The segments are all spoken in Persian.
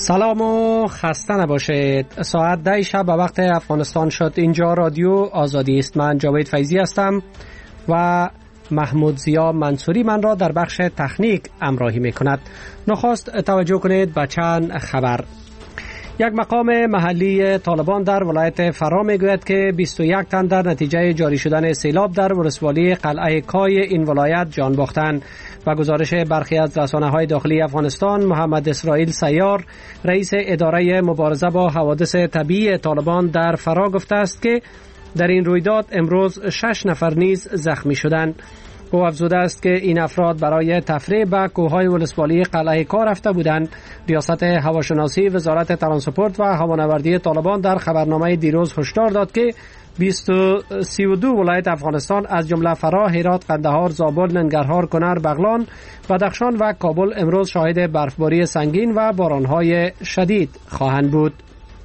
سلام و خسته نباشید. ساعت 10 شب به وقت افغانستان شد. اینجا رادیو آزادی است. من جاوید فیضی هستم و محمود ضیا منصوری من را در بخش تکنیک همراهی می کند. نخست توجه کنید به چند خبر. یک مقام محلی طالبان در ولایت فرا می گوید که 21 تن در نتیجه جاری شدن سیلاب در ولسوالی قلعه کای این ولایت جان باختند. و گزارش برخی از رسانه‌های داخلی افغانستان، محمد اسرائیل سیار، رئیس اداره مبارزه با حوادث طبیعی طالبان در فرا گفته است که در این رویداد امروز 6 نفر نیز زخمی شدند. او افزوده است که این افراد برای تفریح به کوههای ولسوالی قلعه کار رفته بودند. ریاست هواشناسی وزارت ترانسپورت و هوانوردی طالبان در خبرنامه دیروز هشدار داد که 32 ولایت افغانستان از جمله فرا، هرات، قندهار، زابل، ننگرهار، کنر، بغلان، بدخشان و کابل امروز شاهد برفباری سنگین و بارانهای شدید خواهند بود.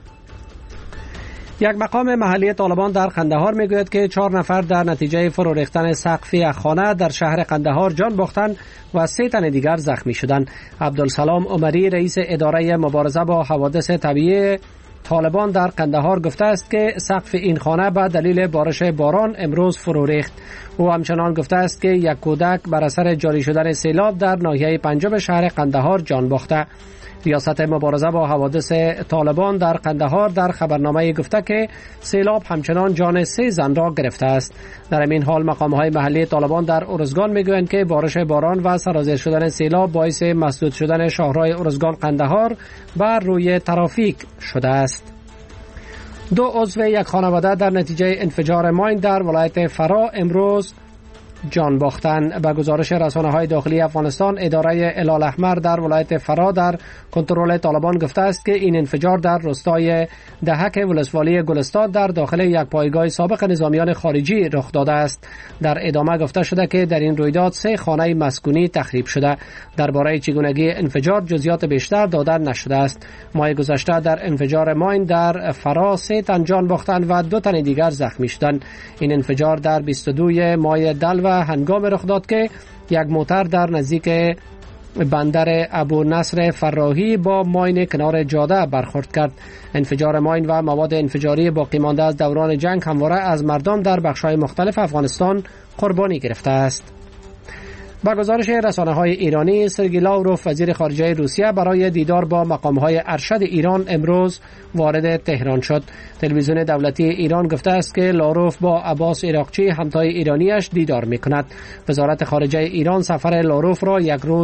یک مقام محلی طالبان در قندهار میگوید که 4 نفر در نتیجه فرو ریختن سقف یک خانه در شهر قندهار جان باختند و 3 تن دیگر زخمی شدند. عبدالسلام عمری، رئیس اداره مبارزه با حوادث طبیعی طالبان در قندهار گفته است که سقف این خانه به دلیل بارش باران امروز فرو ریخت. او همچنان گفته است که یک کودک بر اثر جاری شدن سیلاب در ناحیه پنجم شهر قندهار جان باخته. ریاست مبارزه با حوادث طالبان در قندهار در خبرنامه گفته که سیلاب همچنان جان 3 زن را گرفته است. در این حال مقام‌های محلی طالبان در ارزگان میگویند که بارش باران و سرازیر شدن سیلاب باعث مسدود شدن شاهراه ارزگان قندهار بر روی ترافیک شده است. 2 عضو یک خانواده در نتیجه انفجار ماین در ولایت فرا امروز جان باختند. به گزارش رسانه‌های داخلی افغانستان، اداره هلال احمر در ولایت فرا در کنترل طالبان گفته است که این انفجار در روستای دهک ولسوالی گلستان در داخل یک پایگاه سابق نظامیان خارجی رخ داده است. در ادامه گفته شده که در این رویداد 3 خانه مسکونی تخریب شده. درباره چگونگی انفجار جزئیات بیشتر داده نشده است. ماه گذشته در انفجار ماین در فرا 3 تن جان باختند و 2 تن دیگر زخمی شدند. این انفجار در 22 ماه دل و هنگام رخ داد که یک موتر در نزدیک بندر ابو نصر فراهی با ماین کنار جاده برخورد کرد. انفجار ماین و مواد انفجاری باقی مانده از دوران جنگ همواره از مردم در بخش‌های مختلف افغانستان قربانی گرفته است. با گزارش رسانه‌های ایرانی، سرگئی لاوروف، وزیر خارجه روسیه، برای دیدار با مقام‌های ارشد ایران امروز وارد تهران شد. تلویزیون دولتی ایران گفته است که لاوروف با عباس عراقچی همتای ایرانیش دیدار می‌کند. وزارت خارجه ایران سفر لاوروف را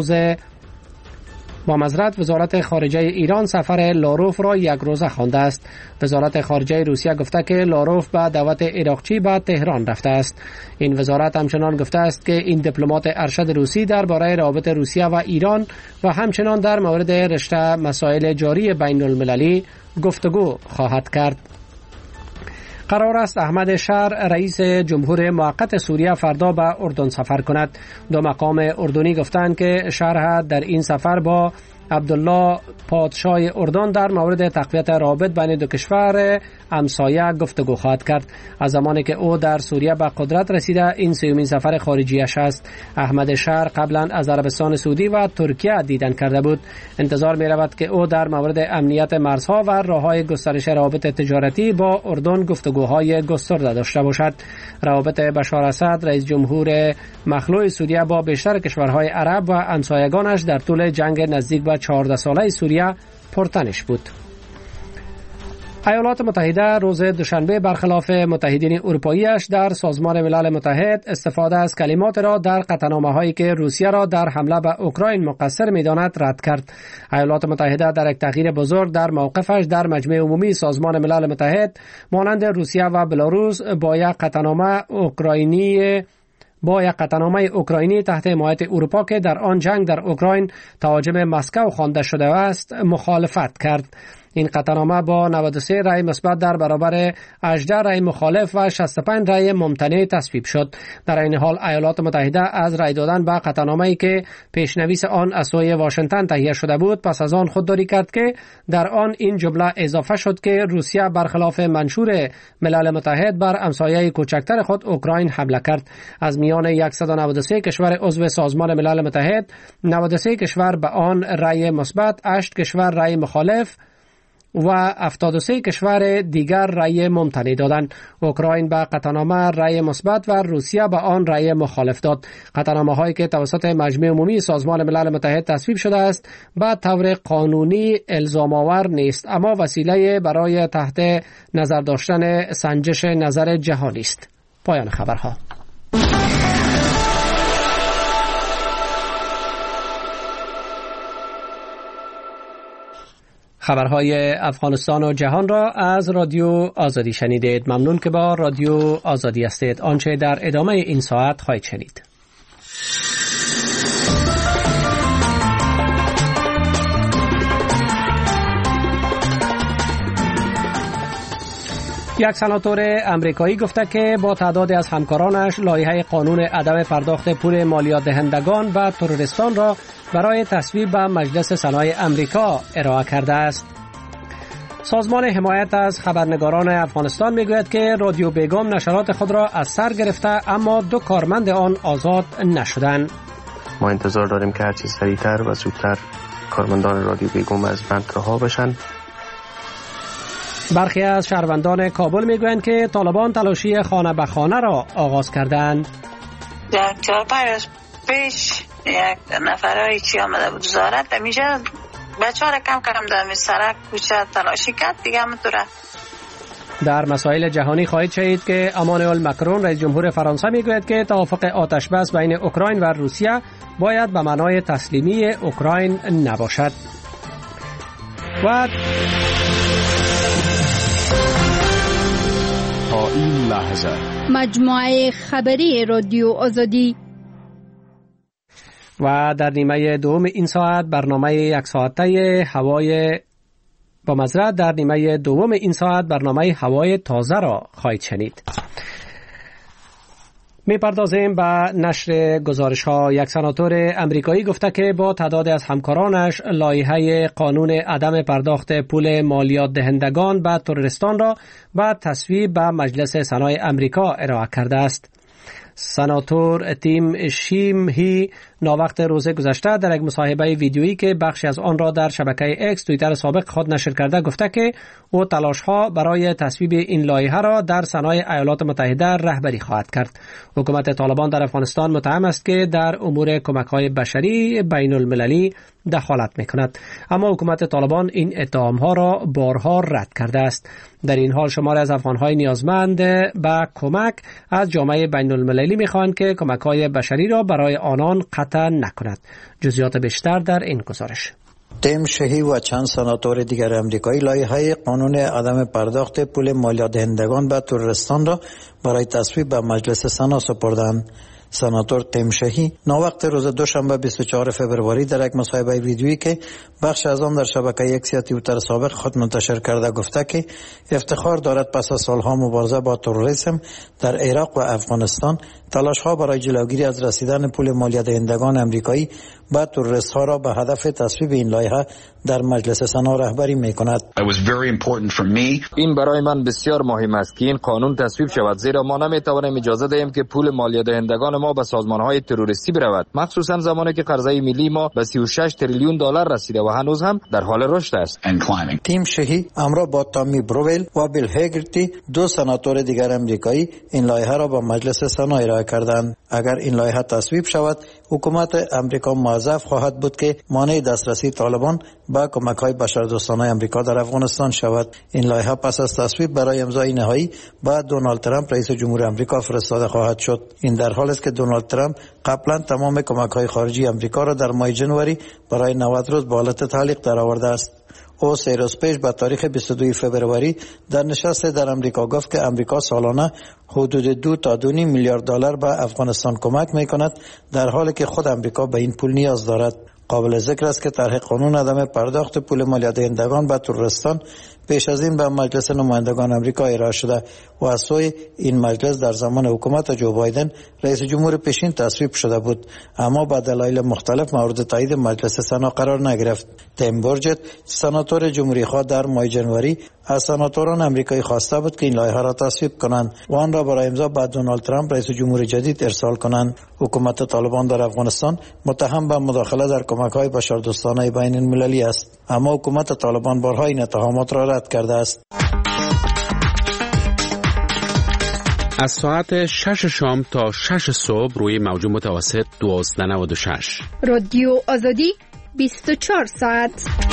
وزارت خارجه ایران سفر لاوروف را یک روزه خوانده است. وزارت خارجه روسیه گفته که لاوروف به دعوت عراقچی به تهران رفته است. این وزارت همچنان گفته است که این دیپلمات ارشد روسی درباره روابط روسیه و ایران و همچنان در مورد رشته مسائل جاری بین المللی گفتگو خواهد کرد. قرار است احمد شهر، رئیس جمهور موقت سوریه، فردا به اردن سفر کند. 2 مقام اردنی گفتند که شهر در این سفر با عبدالله پادشاه اردن در مورد تقویت روابط بین 2 کشور همسایه گفتگو خواهد کرد. از زمانی که او در سوریه به قدرت رسیده این 3مین سفر خارجیش است. احمد شهر قبلا از عربستان سعودی و ترکیه دیدن کرده بود. انتظار می رود که او در مورد امنیت مرزها و راههای گسترش روابط تجارتی با اردن گفتگوهای گسترده داشته باشد. روابط بشار اسد، رئیس جمهور مخلوع سوریه، با بیشتر کشورهای عرب و همسایگانش در طول جنگ نزدیک به 14 ساله سوریه پرتنش بود. ایالات متحده روز دوشنبه برخلاف متحدین اروپاییش در سازمان ملل متحد استفاده از کلمات را در قطعنامه‌هایی که روسیه را در حمله به اوکراین مقصر می‌داند رد کرد. ایالات متحده در یک تغییر بزرگ در موقفش در مجمع عمومی سازمان ملل متحد مانند روسیه و بلاروس با یک قطعنامه اوکراینی تحت حمایت اروپا که در آن جنگ در اوکراین تهاجم مسکو خوانده شده است مخالفت کرد. این قطعنامه با 93 رأی مثبت در برابر 18 رأی مخالف و 65 رأی ممتنع تصویب شد. در این حال ایالات متحده از رأی دادن به قطعنامه‌ای که پیشنویس آن از سوی واشنگتن تهیه شده بود پس از آن خودداری کرد که در آن این جمله اضافه شد که روسیه برخلاف منشور ملل متحد بر همسایه کوچکتر خود اوکراین حمله کرد. از میان 193 کشور عضو سازمان ملل متحد 93 کشور به آن رأی مثبت، 8 کشور رأی مخالف و 73 کشور دیگر رأی ممتنع دادند. اوکراین به قطعنامه رأی مثبت و روسیه به آن رأی مخالف داد. قطعنامه هایی که توسط مجمع عمومی سازمان ملل متحد تصویب شده است به طور قانونی الزام آور نیست، اما وسیله برای تحت نظر داشتن سنجش نظر جهانی است. پایان خبرها. خبرهای افغانستان و جهان را از رادیو آزادی شنیدید. ممنون که با رادیو آزادی هستید. آنچه در ادامه این ساعت خواهید شنید: یک سناتور امریکایی گفته که با تعدادی از همکارانش لایحه قانون عدم پرداخت پول مالیات دهندگان به تروریستان را برای تصویب به مجلس سنای امریکا ارائه کرده است. سازمان حمایت از خبرنگاران افغانستان میگوید که رادیو بیگم نشرات خود را از سر گرفته اما 2 کارمند آن آزاد نشدند. ما انتظار داریم که هرچی سریعتر و زودتر کارمندان رادیو بیگم از بند رها بشن. برخی از شهروندان کابل میگویند که طالبان تلاشی خانه به خانه را آغاز کردند. در 4-5 روز پیش یک نفرایی که آمده بود وزارت همیشه بچه ها را کم در سرک کوچه تلاشی کرد دیگه همونطوره. در مسائل جهانی خواهید شنید که امانوئل مکرون رئیس جمهور فرانسه میگوید که توافق آتش بس بین اوکراین و روسیه باید به معنای تسلیمی اوکراین نباشد. و تا این لحظه مجموعه خبری رادیو آزادی. و در نیمه دوم این ساعت برنامه یک ساعته هوای با مزرعه در نیمه دوم این ساعت برنامه هوای تازه را خواهید شنید. می‌پردازیم به نشر گزارش‌ها. یک سناتور امریکایی گفته که با تعداد از همکارانش لایحه قانون عدم پرداخت پول مالیات دهندگان به تروریستان را به تصویب به مجلس سنای امریکا ارائه کرده است. سناتور تیم شیمهی ناوقت روز گذشته در یک مصاحبه ویدیویی که بخشی از آن را در شبکه اکس توییتر سابق خود نشر کرده گفته که او تلاش‌ها برای تصویب این لایحه را در سنای ایالات متحده رهبری خواهد کرد. حکومت طالبان در افغانستان متهم است که در امور کمک‌های بشری بین المللی دخالت می‌کند، اما حکومت طالبان این اتهام‌ها را بارها رد کرده است. در این حال شماری از افغان‌های نیازمند به کمک از جامعه بین المللی می‌خواهند که کمک‌های بشری را برای آنان قطع نکند. جزئیات بیشتر در این گزارش. تیم شهی و چند سناتور دیگر امریکایی لایحه قانون عدم پرداخت پول مالیات دهندگان به تروریستان را برای تصویب به مجلس سنا سپردند. سناتور تیم شهی ناوقت روز دوشنبه 24 فبروری در یک مصاحبه ویدیویی که بخش از آن در شبکه اکس یا توییتر سابق خود منتشر کرده گفته که افتخار دارد پس از سالها مبارزه با تروریسم در عراق و افغانستان تلاش‌ها برای جلوگیری از رسیدن پول مالیات دهندگان امریکایی به تروریست‌ها را به هدف تصویب این لایحه در مجلس سنا رهبری می‌کند. این برای من بسیار مهم است که این قانون تصویب شود، زیرا ما نمی‌توانیم اجازه دهیم که پول مالیات دهندگان ما به سازمان‌های تروریستی برود، مخصوصا زمانی که قرضه ملی ما به 36 تریلیون دلار رسیده و هنوز هم در حال رشد است. تیم شهی همراه با تامی بروول و بیل هگرتی 2 سناتور دیگر امریکایی این لایحه را به مجلس سنا ارائه کردند. اگر این لایحه تصویب شود، حکومت امریکا موظف خواهد بود که مانع دسترسی طالبان به کمک‌های بشردوستانه امریکا در افغانستان شود. این لایحه پس از تصویب برای امضای نهایی به دونالد ترامپ رئیس جمهور امریکا فرستاده خواهد شد. این در حالی است که دونالد ترامپ قبلا تمام کمک‌های خارجی امریکا را در ماه ژانویه برای 90 روز به حالت تعلیق درآورده است. او 3 روز پیش به تاریخ 22 فوریه در نشست در امریکا گفت که امریکا سالانه حدود 2 تا 2.5 میلیارد دلار به افغانستان کمک می‌کند، در حالی که خود امریکا به این پول نیاز دارد. قابل ذکر است که طرح قانون عدم پرداخت پول مالیه دهندگان به ترورستان پیش از این به مجلس نمایندگان آمریکا ارائه شده و از سوی این مجلس در زمان حکومت جو بایدن رئیس جمهور پیشین تصویب شده بود، اما به دلایل مختلف مورد تایید مجلس سنا قرار نگرفت. تیم بورجت، سناتور جمهوری خواه، در ماه جنوری از سناتوران آمریکایی خواسته بود که این لایحه را تصویب کنند و آن را برای امضا به دونالد ترامپ رئیس جمهور جدید ارسال کنند. حکومت طالبان در افغانستان متهم به مداخله در کمک‌های بشردوستانه بین المللی است، اما حکومت طالبان بارها این اتهامات را رد کرده است. از ساعت 6 شام تا 6 صبح روی موج متوسط 1296 رادیو آزادی 24 ساعت.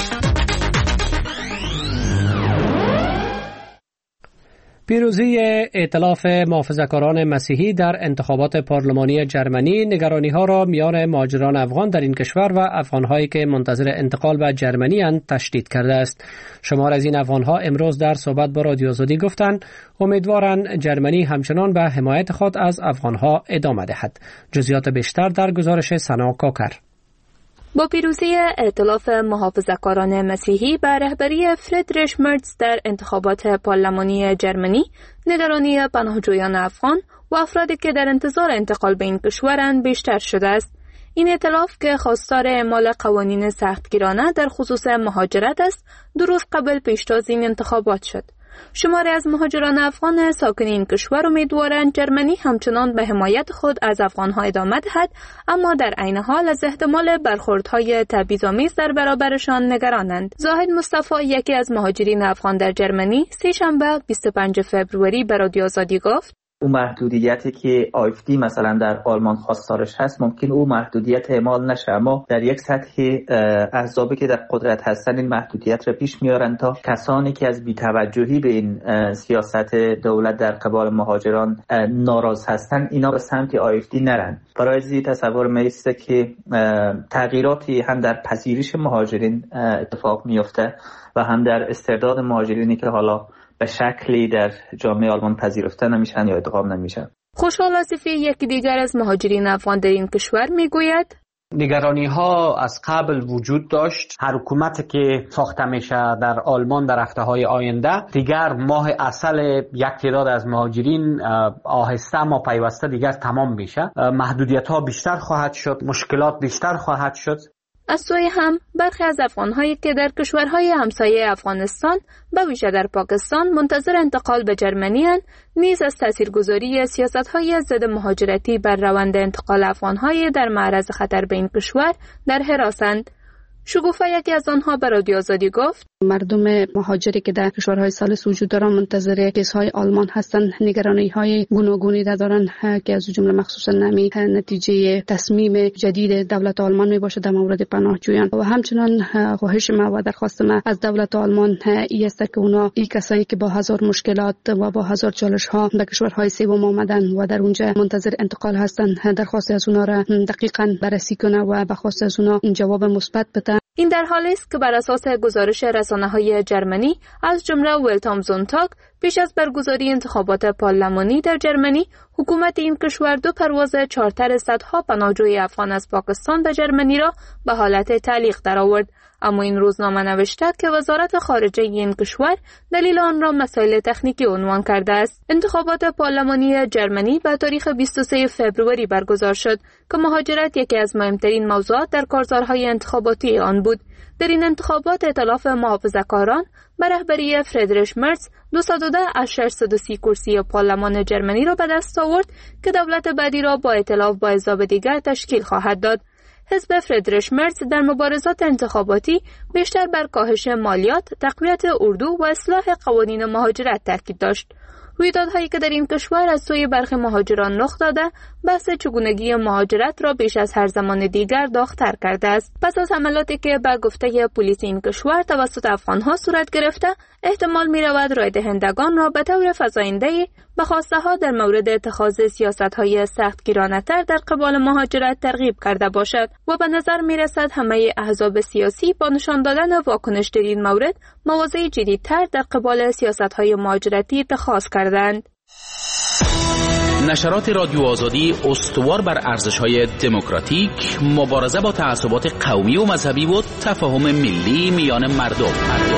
پیروزی ائتلاف محافظه‌کاران مسیحی در انتخابات پارلمانی جرمنی نگرانی‌ها را میان مهاجران افغان در این کشور و افغان‌هایی که منتظر انتقال به جرمنی اند تشدید کرده است. شمار از این افغان‌ها امروز در صحبت با رادیو آزادی گفتند امیدوارند جرمنی همچنان به حمایت خود از افغان‌ها ادامه دهد. جزئیات بیشتر در گزارش سنا کاکر. با پیروزی ائتلاف محافظه‌کاران مسیحی به رهبری فریدریش مرتز در انتخابات پارلمانی جرمنی، نگرانی پناهجویان افغان و افرادی که در انتظار انتقال به این کشورند بیشتر شده است. این ائتلاف که خواستار اعمال قوانین سختگیرانه در خصوص مهاجرت است، 2 روز قبل پیشتاز این انتخابات شد. شماری از مهاجران افغان ساکن این کشور امیدوارند جرمنی همچنان به حمایت خود از افغانها ادامه دهد، اما در عین حال از احتمال برخوردهای تبعیض‌آمیز در برابرشان نگرانند. زاهد مصطفی، یکی از مهاجرین افغان در جرمنی، سه‌شنبه 25 فوریه به رادیو آزادی گفت: اون محدودیتی که آیفدی مثلا در آلمان خواستارش هست ممکن اون محدودیت اعمال نشه، اما در یک سطح احزابی که در قدرت هستن این محدودیت را پیش میارن تا کسانی که از بی‌توجهی به این سیاست دولت در قبال مهاجران ناراض هستن اینا به سمت آیفدی نرن. برای زی تصور میسته که تغییراتی هم در پذیرش مهاجرین اتفاق میفته و هم در استعداد مهاجرینی که حالا به شکلی در جامعه آلمان پذیرفته نمیشن یا ادغام نمیشن. خوشحال آصفی، یکی دیگر از مهاجرین افغان در این کشور، میگوید: نگرانی ها از قبل وجود داشت. هر حکومتی که ساخته میشه در آلمان در هفته های آینده دیگر ماه اصل یک تعداد از مهاجرین آهسته اما پیوسته دیگر تمام میشه. محدودیت ها بیشتر خواهد شد، مشکلات بیشتر خواهد شد. از سوی هم برخی از افغان‌هایی که در کشورهای همسایه افغانستان به ویژه در پاکستان منتظر انتقال به جرمنی اند، نیز از تاثیرگذاری سیاست‌های ضد مهاجرتی بر روند انتقال افغان‌های در معرض خطر به این کشور در حراسند. شگوفه، یکی از آنها، به رادیو آزادی گفت: مردم مهاجری که در کشورهای ثالث وجود دارند منتظر کیس‌های آلمان هستند. نگرانی‌های گوناگونی دارند که از جمله مخصوصا نتیجه تصمیم جدید دولت آلمان میباشد در مورد پناهجویان. و همچنان خواهش ما و درخواست ما از دولت آلمان این است که اونا این کسایی که با هزار مشکلات و با هزار چالش‌ها به کشورهای سوم آمدن و در اونجا منتظر انتقال هستند، درخواست از اونا را دقیقاً بررسی کنه و به خواست از اونا جواب مثبت بده. این در حالی است که بر اساس گزارش رسانه‌های جرمنی از جمله ولت am Sonntag، پیش از برگزاری انتخابات پارلمانی در جرمنی، حکومت این کشور 2 پرواز چارتر صدها پناهجوی افغان از پاکستان به جرمنی را به حالت تعلیق درآورد. اما این روزنامه نوشته که وزارت خارجه این کشور دلیل آن را مسائل تکنیکی عنوان کرده است. انتخابات پارلمانی جرمنی به تاریخ 23 فوریه برگزار شد که مهاجرت یکی از مهمترین موضوعات در کارزارهای انتخاباتی آن بود. در این انتخابات ائتلاف محافظه‌کاران به رهبری فریدریش مرتز 210 از 630 کرسی پارلمان جرمنی را به دست آورد که دولت بعدی را با ائتلاف با احزاب دیگر تشکیل خواهد داد. حزب فریدریش مرتز در مبارزات انتخاباتی بیشتر بر کاهش مالیات، تقویت اردو و اصلاح قوانین مهاجرت تاکید داشت. رویدادهایی که در این کشور از سوی برخی مهاجران رخ داده، بحث چگونگی مهاجرت را بیش از هر زمان دیگر داغ‌تر کرده است. پس از حملاتی که به گفته پلیس این کشور توسط افغان‌ها صورت گرفته، احتمال می‌رود رای دهندگان را به طور فزاینده‌ای به خواسته‌ها در مورد اتخاذ سیاست‌های سختگیرانه‌تر در قبال مهاجرت ترغیب کرده باشد و به نظر می‌رسد همه احزاب سیاسی با نشان دادن واکنش در این مورد مواضع جدیدتر در قبال سیاست‌های مهاجرتی اتخاذ کردند. نشرات رادیو آزادی استوار بر ارزش‌های دموکراتیک، مبارزه با تعصبات قومی و مذهبی و تفاهم ملی میان مردم.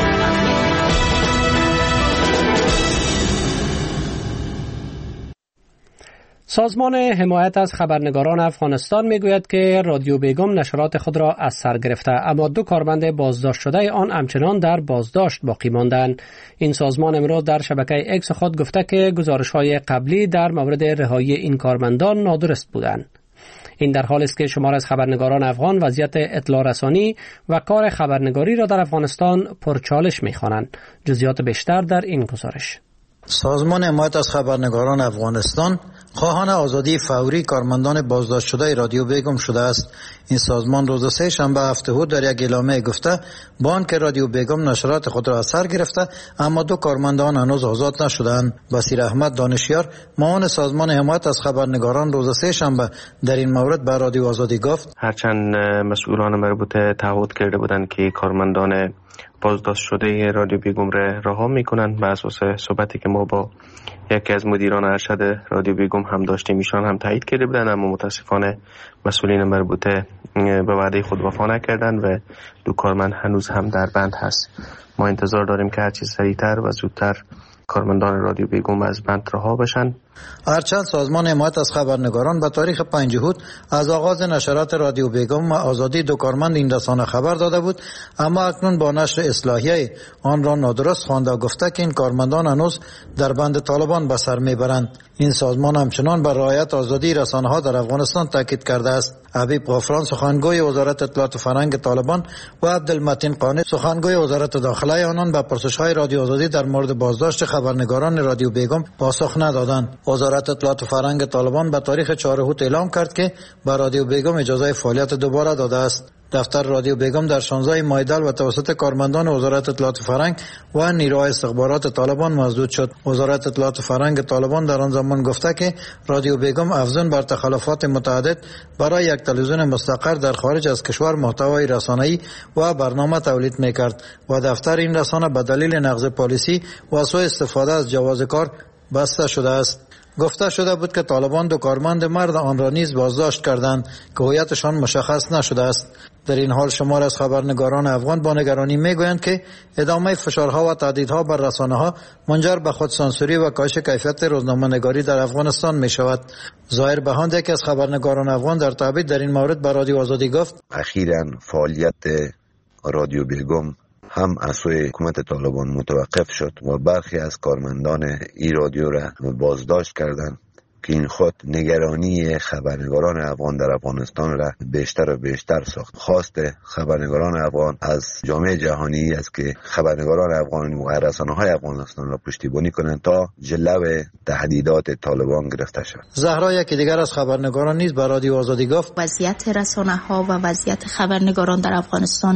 سازمان حمایت از خبرنگاران افغانستان میگوید که رادیو بیگم نشرات خود را از سر گرفته، اما 2 کارمند بازداشت شده آن همچنان در بازداشت باقی ماندند. این سازمان امروز در شبکه اکس خود گفته که گزارش‌های قبلی در مورد رهایی این کارمندان نادرست بودند. این در حالی است که شمار از خبرنگاران افغان وضعیت اطلاع رسانی و کار خبرنگاری را در افغانستان پرچالش می‌خوانند. جزئیات بیشتر در این گزارش. سازمان حمایت از خبرنگاران افغانستان خواهان آزادی فوری کارمندان بازداشت شده رادیو بیگم شده است. این سازمان روز 3 شنبه هفته در یک اعلامیه گفته با آنکه رادیو بیگم نشرات خود را از سر گرفته، اما 2 کارمندان هنوز آزاد نشدند. بصیر احمد دانشیار، معاون سازمان حمایت از خبرنگاران، روز 3 شنبه در این مورد به رادیو آزادی گفت هرچند مسئولان مربوطه تعهد کرده بودند که کارمندان بازداشت شده رادیو بیگم را رها میکنند، بر اساس صحبتی که ما با یکی از مدیران ارشد رادیو بیگم هم داشتیم، ایشان هم تایید کرده بودند، اما متاسفانه مسئولین مربوطه به وعده خود وفا نکردند و 2 کارمند هنوز هم در بند هست. ما انتظار داریم که هرچی سریعتر و زودتر کارمندان رادیو بیگم از بند رها بشن. هرچند سازمان حمایت از خبرنگاران به تاریخ 5 اود از آغاز نشرات رادیو بیگم و آزادی 2 کارمند این رسانه خبر داده بود، اما اکنون با نشر اصلاحیه آن را نادرست خوانده و گفته که این کارمندان هنوز در بند طالبان به سر میبرند. این سازمان همچنان بر رعایت آزادی رسانه ها در افغانستان تاکید کرده است. حبیب غفران، سخنگوی وزارت اطلاعات و فرهنگ طالبان، و عبدالمتین قانی، سخنگوی وزارت داخله آنان به پرسش‌های رادیو آزادی در مورد بازداشت خبرنگاران رادیو بیگم پاسخ ندادند. وزارت اطلاعات و فرهنگ طالبان به تاریخ 4 اود اعلام کرد که به رادیو بیگم اجازه فعالیت دوباره داده است. دفتر رادیو بیگم در 16 ماه و توسط کارمندان وزارت اطلاعات و فرهنگ و نیروهای استخبارات طالبان مسدود شد. وزارت اطلاعات و فرهنگ طالبان در آن زمان گفته که رادیو بیگم افزون بر تخلفات متعدد برای یک تلویزیون مستقر در خارج از کشور محتوای رسانه‌ای و برنامه تولید می‌کرد و دفتر این رسانه به دلیل نقض پالیسی و سوء استفاده از جواز کار بسته شده است. گفته شده بود که طالبان 2 کارمند مرد آن را نیز بازداشت کردند که هویتشان مشخص نشده است. در این حال شمار از خبرنگاران افغان با نگرانی میگویند که ادامه فشارها و تهدیدها بر رسانه‌ها منجر به خودسانسوری و کاهش کیفیت روزنامه‌نگاری در افغانستان می شود. ظاهر بهاند، یکی از خبرنگاران افغان، در تعبیر در این مورد به رادیو آزادی گفت اخیراً فعالیت رادیو بیگم هم از سوی حکومت طالبان متوقف شد و برخی از کارمندان این رادیو را بازداشت کردند که این خود نگرانی خبرنگاران افغان در افغانستان را بیشتر و بیشتر ساخت. خواست خبرنگاران افغان از جامعه جهانی است که خبرنگاران افغان و رسانه‌های افغانستان را پشتیبانی کنند تا جلو تهدیدات طالبان گرفته شود. زهرا، یکی دیگر از خبرنگاران نیز به رادیو آزادی گفت وضعیت رسانه‌ها و وضعیت خبرنگاران در افغانستان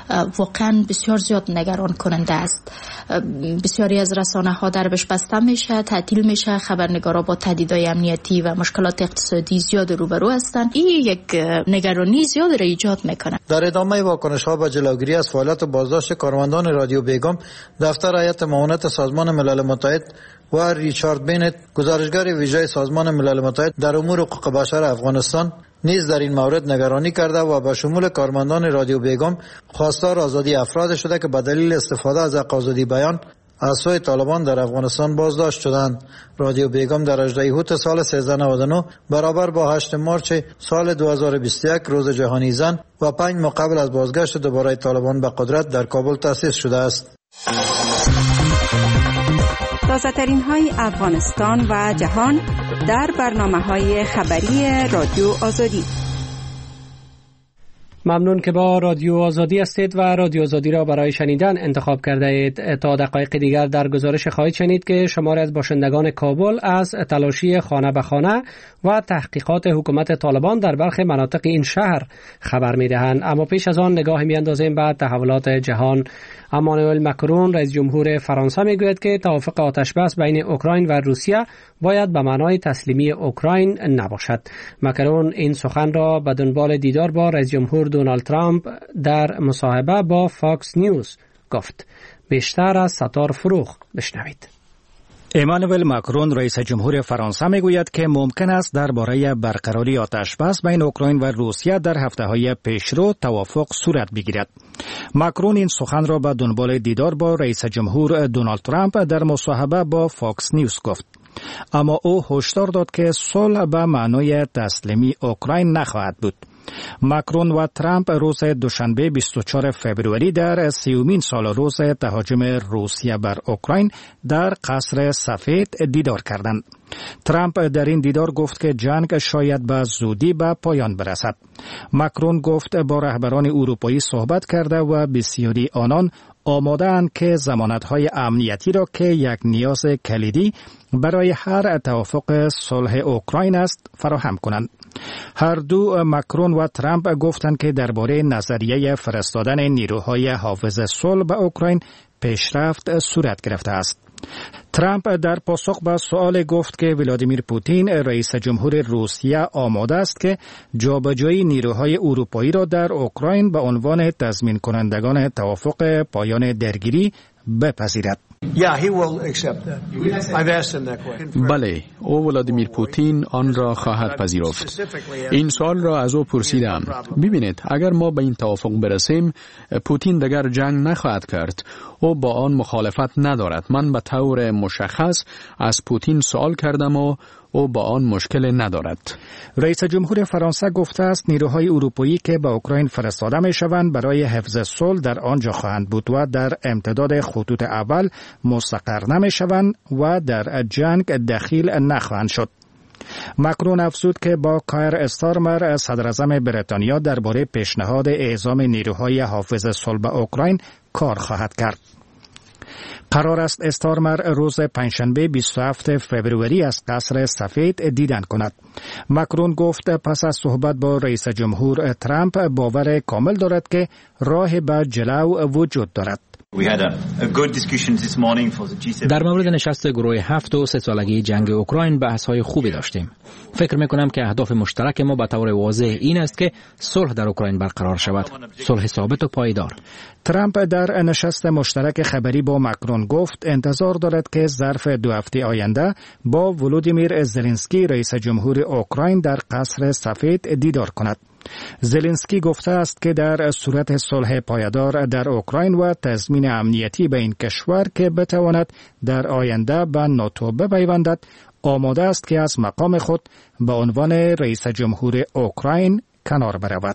واقعا بسیار زیاد نگران کننده است. بسیاری از رسانه‌ها دربش بسته میشه، تعطیل میشه، خبرنگارا با تهدیدهای امنیتی و مشکلات اقتصادی زیاد روبرو هستند. این یک نگرانی زیاد را ایجاد میکنه. در ادامه واکنش‌ها به جلوگیری از فعالیت و بازداشت کارمندان رادیو بیگم، دفتر هیئت معاونت سازمان ملل متحد و ریچارد بینت، گزارشگر ویژه سازمان ملل متحد در امور حقوق بشر افغانستان، نیز در این مورد نگرانی کرده و به شمول کارمندان رادیو بیگم خواستار آزادی افراد شده که به دلیل استفاده از حق آزادی بیان از سوی طالبان در افغانستان بازداشت شدند. رادیو بیگم در 18 اوت سال 1399 برابر با 8 مارچ سال 2021 روز جهانی زن و 5 ماه قبل از بازگشت دوباره طالبان به قدرت در کابل تأسیس شده است. تازه‌ترین های افغانستان و جهان در برنامه‌های خبری رادیو آزادی. ممنون که با رادیو آزادی هستید و رادیو آزادی را برای شنیدن انتخاب کرده اید. تا دقایق دیگر در گزارش خواهید شنید که شماری از باشندگان کابل از تلاشی خانه به خانه و تحقیقات حکومت طالبان در برخی مناطق این شهر خبر می‌دهند. اما پیش از آن نگاه می‌اندازیم به تحولات جهان. امانوئل مکرون رئیس جمهور فرانسه میگوید که توافق آتشبس بین اوکراین و روسیه باید به معنای تسلیمی اوکراین نباشد. مکرون این سخن را به دنبال دیدار با رئیس جمهور دونالد ترامپ در مصاحبه با فاکس نیوز گفت. بیشتر از ستار فروغ بشنوید. امانوئل ماکرون رئیس جمهور فرانسه میگوید که ممکن است درباره برقراری آتشبس بین اوکراین و روسیه در هفته‌های پیشرو توافق صورت بگیرد. ماکرون این سخن را به دنبال دیدار با رئیس جمهور دونالد ترامپ در مصاحبه با فاکس نیوز گفت. اما او هشدار داد که صلح به معنای تسلیمی اوکراین نخواهد بود. ماکرون و ترامپ روز دوشنبه 24 فوریه در 30مین سال روز تهاجم روسیه بر اوکراین در قصر سفید دیدار کردند. ترامپ در این دیدار گفت که جنگ شاید به زودی به پایان برسد. ماکرون گفت با رهبران اروپایی صحبت کرده و بسیاری آنان آماده اند که ضمانت‌های امنیتی را که یک نیاز کلیدی برای هر توافق صلح اوکراین است فراهم کنند. هر دو ماکرون و ترامپ گفتند که درباره نظریه فرستادن نیروهای حافظ صلح به اوکراین پیشرفت صورت گرفته است. ترامپ در پاسخ به سؤال گفت که ولادیمیر پوتین رئیس جمهور روسیه آماده است که جابجایی نیروهای اروپایی را در اوکراین به عنوان تضمین کنندگان توافق پایان درگیری بپذیرد. بله، او ولادیمیر پوتین آن را خواهد پذیرفت. این سوال را از او پرسیدم. ببینید، اگر ما به این توافق برسیم، پوتین دیگر جنگ نخواهد کرد. او با آن مخالفت ندارد. من به طور مشخص از پوتین سوال کردم و او با آن مشکل ندارد. رئیس جمهور فرانسه گفته است نیروهای اروپایی که به اوکراین فرستاده می شوند برای حفظ صلح در آنجا خواهند بود و در امتداد خطوط اول مستقر نمی شوند و در جنگ دخیل نخواهند شد. ماکرون افزود که با کایر استارمر صدر اعظم بریتانیا درباره پیشنهاد اعزام نیروهای حافظ صلح به اوکراین کار خواهد کرد. قرار است استارمر روز پنجشنبه 27 فوریه از قصر سفید دیدن کند. ماکرون گفت پس از صحبت با رئیس جمهور ترامپ باور کامل دارد که راه به جلو وجود دارد. در مورد نشست گروه 7 و 3 سالگی جنگ اوکراین بحث‌های خوبی داشتیم. فکر می‌کنم که اهداف مشترک ما به طور واضح این است که صلح در اوکراین برقرار شود، صلح ثابت و پایدار. ترامپ در نشست مشترک خبری با ماکرون گفت انتظار دارد که ظرف 2 هفته آینده با ولودیمیر زلنسکی رئیس جمهور اوکراین در قصر سفید دیدار کند. زلنسکی گفته است که در صورت صلح پایدار در اوکراین و تضمین امنیتی به این کشور که بتواند در آینده به ناتو بپیوندد، آماده است که از مقام خود به عنوان رئیس جمهور اوکراین کنار برود.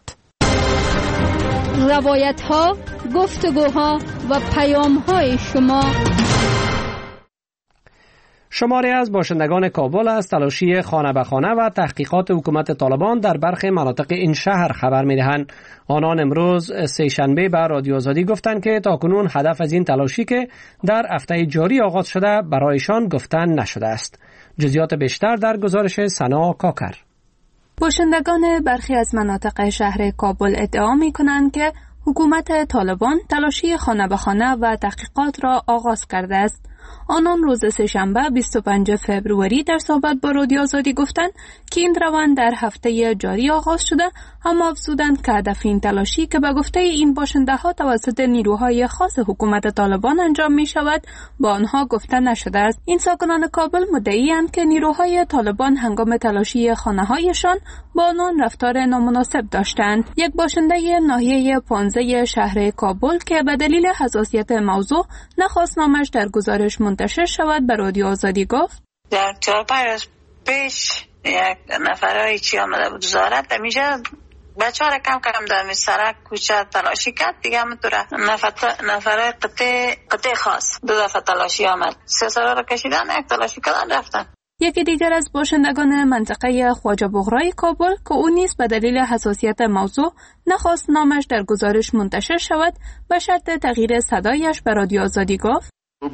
روایت‌ها، گفتگوها و پیام‌های شما. شماری از باشندگان کابل از تلاشی خانه به خانه و تحقیقات حکومت طالبان در برخی مناطق این شهر خبر می‌دهند. آنان امروز سه‌شنبه به رادیو آزادی گفتند که تاکنون هدف از این تلاشی که در هفته جاری آغاز شده برایشان گفتن نشده است. جزئیات بیشتر در گزارش سنا کاکر. باشندگان برخی از مناطق شهر کابل ادعا می‌کنند که حکومت طالبان تلاشی خانه به خانه و تحقیقات را آغاز کرده است. آنان روز سه‌شنبه 25 فوریه در صحبت با رادیو آزادی گفتند که این روند در هفته جاری آغاز شده، اما افزودند که هدف این تلاشی که به گفته این باشنده ها توسط نیروهای خاص حکومت طالبان انجام می شود با آنها گفته نشده است. این ساکنان کابل مدعی‌اند که نیروهای طالبان هنگام تلاشی خانه‌هایشان با آنان رفتار نامناسب داشتند. یک باشنده ناحیه 15 شهر کابل که به دلیل حساسیت موضوع نخواست نامش در گزارش منتشر شود به رادیو آزادی گفت در 4-5 روز پیش یک نفرای چی آمده بود وزارت میشه بچه ها را کم در سرک کوچه تلاشی کرد دیگه همونطوره نفرای قطع خاص 2 دفعه تلاشی آمد 3 سال را کشیدن یک تلاشی کردن رفتن. یکی دیگر از باشندگان منطقه خواجه بغرای کابل که او نیز به دلیل حساسیت موضوع نخواست نامش در گزارش منتشر شود به شرط تغییر صدایش به رادیو آزادی گفت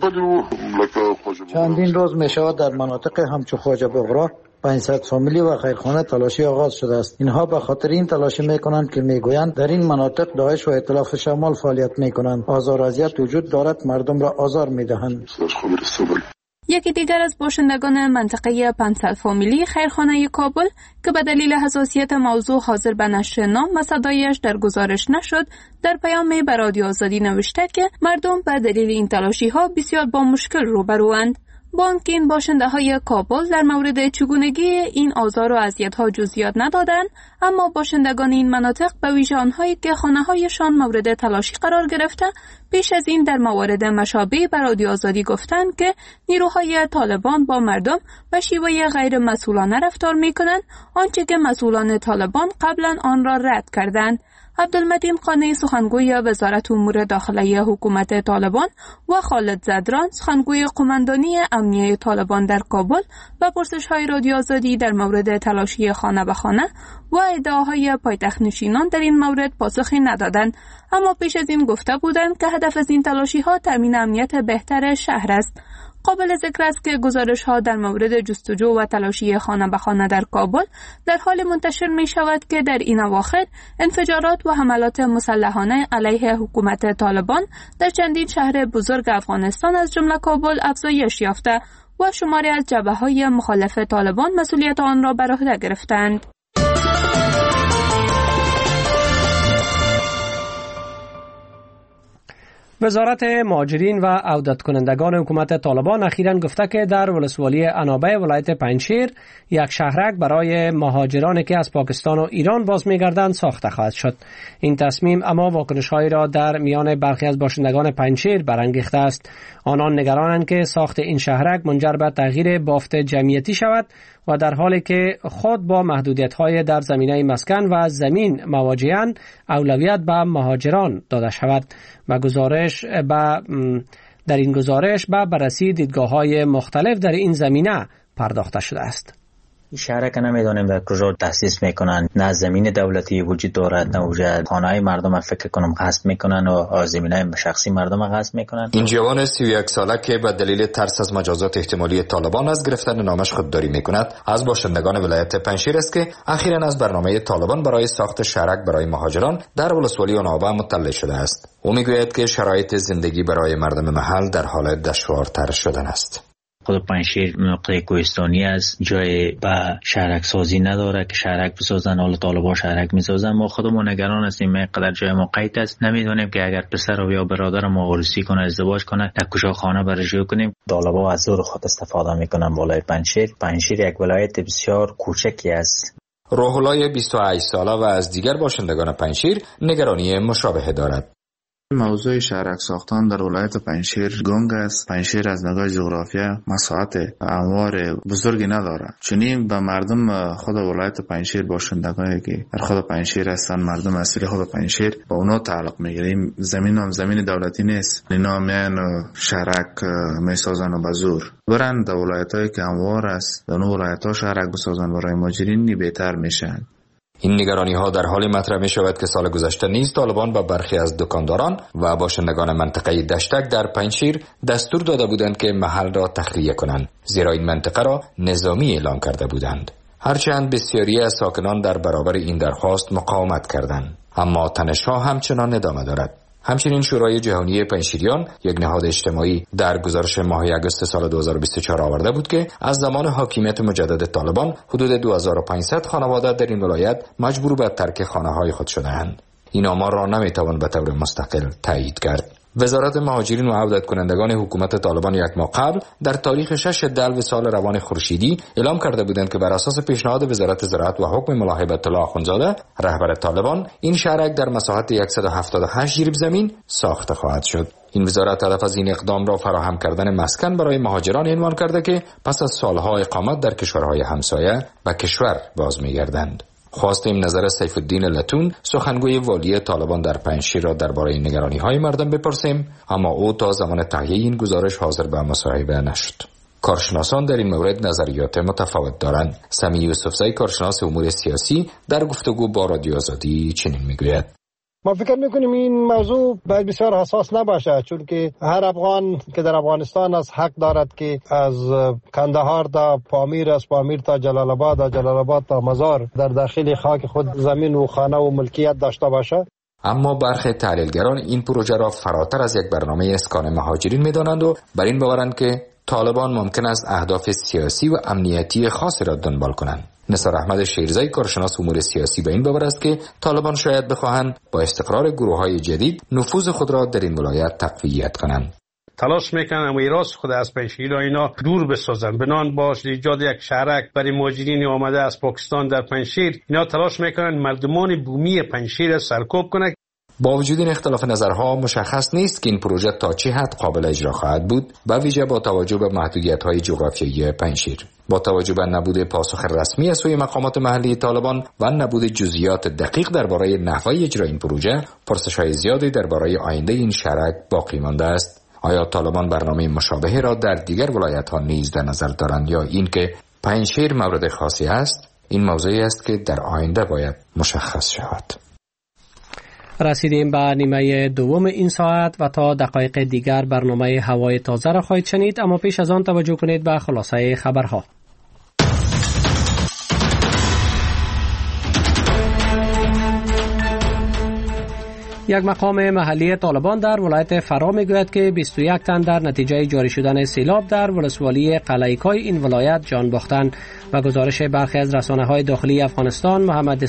چندین روز می شود در مناطق همچو خواجه بغرا 500 فامیلی و خیرخانه تلاشی آغاز شده است. اینها به خاطر این تلاشی می کنند که می گویند در این مناطق داعش و ائتلاف شمال فعالیت می کنند. آزار و اذیت وجود دارد، مردم را آزار می دهند. یکی دیگر از باشندگان منطقه 500 فامیلی خیرخانه کابل که به دلیل حساسیت موضوع حاضر به نشر نام و صدایش در گزارش نشد، در پیامی به رادیو آزادی نوشته که مردم به دلیل این تلاشی ها بسیار با مشکل روبروند. با آنکه این باشنده‌های کابل در مورد چگونگی این آزار و اذیت‌ها جزئیات ندادند، اما باشندگان این مناطق به ویژه آنهایی که خانه‌هایشان مورد تلاشی قرار گرفته پیش از این در موارد مشابه به رادیو آزادی گفتند که نیروهای طالبان با مردم به شیوه غیر مسئولانه رفتار می‌کنند، آنچه که مسئولان طالبان قبلا آن را رد کردند. عبدالمتین قانی سخنگوی وزارت امور داخلی حکومت طالبان و خالد زدران سخنگوی قماندانی امنیه طالبان در کابل و پرسش‌های رادیو آزادی در مورد تلاشی خانه به خانه و ادعاهای پایتخت نشینان در این مورد پاسخی ندادند، اما پیش از این گفته بودند که هدف از این تلاشی‌ها تامین امنیت بهتر شهر است. قابل ذکر است که گزارش‌ها در مورد جستجو و تلاشی خانه به خانه در کابل در حال منتشر می شود که در این اواخر انفجارات و حملات مسلحانه علیه حکومت طالبان در چندین شهر بزرگ افغانستان از جمله کابل افزایش یافته و شماری از جبهه‌های مخالف طالبان مسئولیت آن را بر عهده گرفتند. وزارت مهاجرین و عودت کنندگان حکومت طالبان اخیراً گفته که در ولسوالی انابه ولایت پنجشیر یک شهرک برای مهاجرانی که از پاکستان و ایران باز می‌گردند ساخته خواهد شد. این تصمیم اما واکنش‌هایی را در میان برخی از باشندگان پنجشیر برانگیخته است. آنان نگرانند که ساخت این شهرک منجر به تغییر بافت جمعیتی شود و در حالی که خود با محدودیت‌های در زمینه مسکن و زمین مواجه‌اند اولویت به مهاجران داده شود. در این گزارش به بررسی دیدگاه‌های مختلف در این زمینه پرداخته شده است. این شهر که نمیدونیم در کجا تأسیس میکنن، نه زمین دولتی وجود دارد، نه وجود خانه‌های مردم فکر کنم غصب میکنن و زمینای شخصی مردم غصب میکنن. این جوان 31 ساله که به دلیل ترس از مجازات احتمالی طالبان از گرفتن نامش خودداری میکند از باشندگان ولایت پنجشیر است که اخیراً از برنامه طالبان برای ساخت شهرک برای مهاجران در ولسوالی انابه مطلع شده است. او میگوید که شرایط زندگی برای مردم محل در حال دشوارتر شدن است. خود پنجشیر نقطه کوهستانی است، جای به شهرک سازی نداره که شهرک بسازن، حالا طالبان شهرک میسازن. ما خودمون نگران هستیم، اینقدر جای ما قید است، نمیدونیم که اگر پسر و یا برادر ما عروسی کنه، ازدواج کنه، در کجا خانه برجا کنیم. طالبان از زور خود استفاده میکنن بالای پنجشیر یک ولایت بسیار کوچکی است. روح الله 28 ساله و از دیگر باشندگان پنجشیر نگرانی مشابه دارد. موضوع شهرک ساختن در ولایت پنجشیر گنگ است. پنجشیر از نگاه جغرافیا مساحت اموار بزرگی نداره، چنین به مردم خود ولایت پنجشیر باشندگانی که در خود پنجشیر هستن، مردم اصلی خود پنجشیر، با اونا تعلق میگیریم. زمین دولتی نیست، اینا میان شهرک میسازن و به زور برن در ولایتایی که هموار است، در اون ولایت‌ها شهرک بسازن برای مهاجرین بهتر میشن. این نگرانی ها در حالی مطرح می شود که سال گذشته نیز طالبان به برخی از دکانداران و باشندگان منطقه دشتک در پنجشیر دستور داده بودند که محل را تخلیه کنند، زیرا این منطقه را نظامی اعلام کرده بودند. هرچند بسیاری از ساکنان در برابر این درخواست مقاومت کردند، اما تنش‌ها همچنان ادامه دارد. همچنین شورای جهانی پنجشیریان، یک نهاد اجتماعی، در گزارش ماه آگوست سال 2024 آورده بود که از زمان حاکمیت مجدد طالبان حدود 2500 خانواده در این ولایت مجبور به ترک خانه‌های خود شده‌اند. این آمار را نمیتوان به طور مستقل تایید کرد. وزارت مهاجرین و عودت کنندگان حکومت طالبان یک ماه قبل در تاریخ 6 دلو سال روان خورشیدی اعلام کرده بودند که بر اساس پیشنهاد وزارت زراعت و حکم ملا هیبت الله اخوندزاده رهبر طالبان، این شهرک در مساحت 178 جریب زمین ساخته خواهد شد. این وزارت هدف از این اقدام را فراهم کردن مسکن برای مهاجران عنوان کرده که پس از سالها اقامت در کشورهای همسایه به کشور باز می‌گردند. خواستیم نظر سیف الدین لتون، سخنگوی والی طالبان در پنجشیر، را درباره نگرانی‌های مردم بپرسیم، اما او تا زمان تهیه این گزارش حاضر به مصاحبه نشد. کارشناسان در این مورد نظریات متفاوت دارند. سمی یوسفزئی، کارشناس امور سیاسی، در گفتگو با رادیو آزادی چنین میگوید: ما فکر میکنیم این موضوع باید بسیار حساس نباشه، چون که هر افغان که در افغانستان از حق دارد که از کندهار تا پامیر، از پامیر تا جلال آباد، از جلال آباد تا مزار در داخل خاک خود زمین و خانه و ملکیت داشته باشه. اما برخی تحلیلگران این پروژه را فراتر از یک برنامه اسکان مهاجرین می‌دانند و بر این باورند که طالبان ممکن است اهداف سیاسی و امنیتی خاصی را دنبال کنند. نثار احمد شیرزئی، کارشناس امور سیاسی، به این باور است که طالبان شاید بخواهند با استقرار گروه‌های جدید نفوذ خود را در این ولایت تقویت کنند. تلاش میکنن و راست خود از پنجشیر اینا دور بسازن، بنان باش ایجاد یک شهرک برای مهاجرین آمده از پاکستان در پنجشیر. اینا تلاش میکنن مردمان بومی پنجشیر سرکوب کنه. با وجود این اختلاف نظرها مشخص نیست که این پروژه تا چه حد قابل اجرا خواهد بود، به ویژه با توجه به محدودیت‌های جغرافیایی پنجشیر. با توجه به نبود پاسخ رسمی از سوی مقامات محلی طالبان و نبود جزئیات دقیق درباره نحوه اجرای این پروژه، پرسش‌های زیادی درباره آینده این شهرک باقی مانده است. آیا طالبان برنامه مشابهی را در دیگر ولایت‌ها نیز در نظر دارند یا اینکه پنجشیر مورد خاصی است؟ این موضوعی است که در آینده باید مشخص شود. رسیدیم به نیمه دوم این ساعت و تا دقایق دیگر برنامه هوای تازه را خواهید شنید، اما پیش از آن توجه کنید به خلاصه خبرها. یک مقام محلی طالبان در ولایت فرا میگوید که 21 تن در نتیجه جاری شدن سیلاب در ولسوالی قلعیکای این ولایت جان باختند و گزارش برخی از رسانه‌های داخلی افغانستان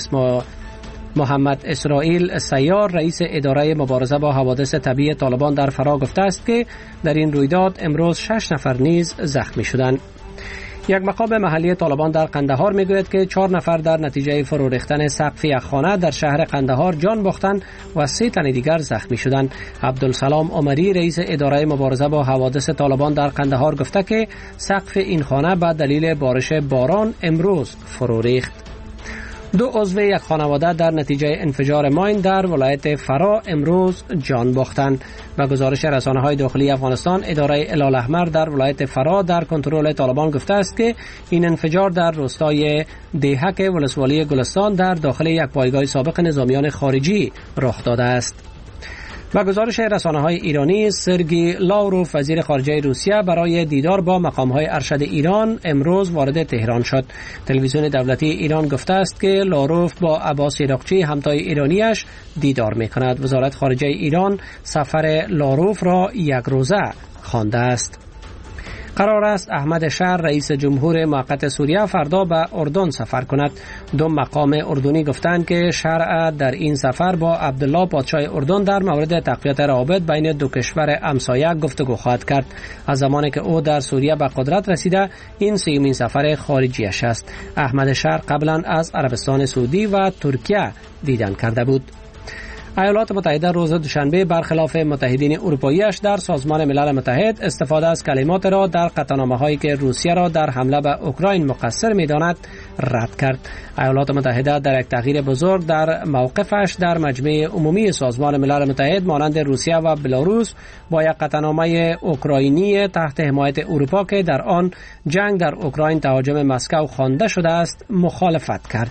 محمد اسرائیل سیار رئیس اداره مبارزه با حوادث طبیعی طالبان در فرا گفته است که در این رویداد امروز 6 نفر نیز زخمی شدند. یک مقام محلی طالبان در قندهار میگوید که 4 نفر در نتیجه فرو ریختن سقف یک خانه در شهر قندهار جان باختند و 3 تن دیگر زخمی شدند. عبدالسلام عمری رئیس اداره مبارزه با حوادث طالبان در قندهار گفته که سقف این خانه به دلیل بارش باران امروز فرو ریخت. 2 عضو یک خانواده در نتیجه انفجار ماین در ولایت فرا امروز جان باختند. و گزارش رسانه‌های داخلی افغانستان، اداره هلال احمر در ولایت فرا در کنترل طالبان گفته است که این انفجار در روستای دیهک ولسوالی گلستان در داخل یک پایگاه سابق نظامیان خارجی رخ داده است. و گزارش رسانه‌های ایرانی، سرگی لاوروف وزیر خارجه روسیه برای دیدار با مقام‌های ارشد ایران امروز وارد تهران شد. تلویزیون دولتی ایران گفته است که لاوروف با عباس عراقچی همتای ایرانیش دیدار می‌کند. وزارت خارجه ایران سفر لاوروف را یک روزه خوانده است. قرار است احمد شهر رئیس جمهور موقت سوریه فردا به اردن سفر کند. 2 مقام اردنی گفتند که شهر در این سفر با عبدالله پادشاه اردن در مورد تقویت روابط بین 2 کشور همسایه گفتگو خواهد کرد. از زمانی که او در سوریه به قدرت رسیده این 3مین سفر خارجیش است. احمد شهر قبلا از عربستان سعودی و ترکیه دیدن کرده بود. ایالات متحده روز دوشنبه برخلاف متحدین اروپایی‌اش در سازمان ملل متحد استفاده از کلمات را در قطعنامه‌هایی که روسیه را در حمله به اوکراین مقصر می‌داند رد کرد. ایالات متحده در یک تغییر بزرگ در موقفش در مجمع عمومی سازمان ملل متحد مانند روسیه و بلاروس با یک قطعنامه اوکراینی تحت حمایت اروپا که در آن جنگ در اوکراین تهاجم مسکو خوانده شده است مخالفت کرد.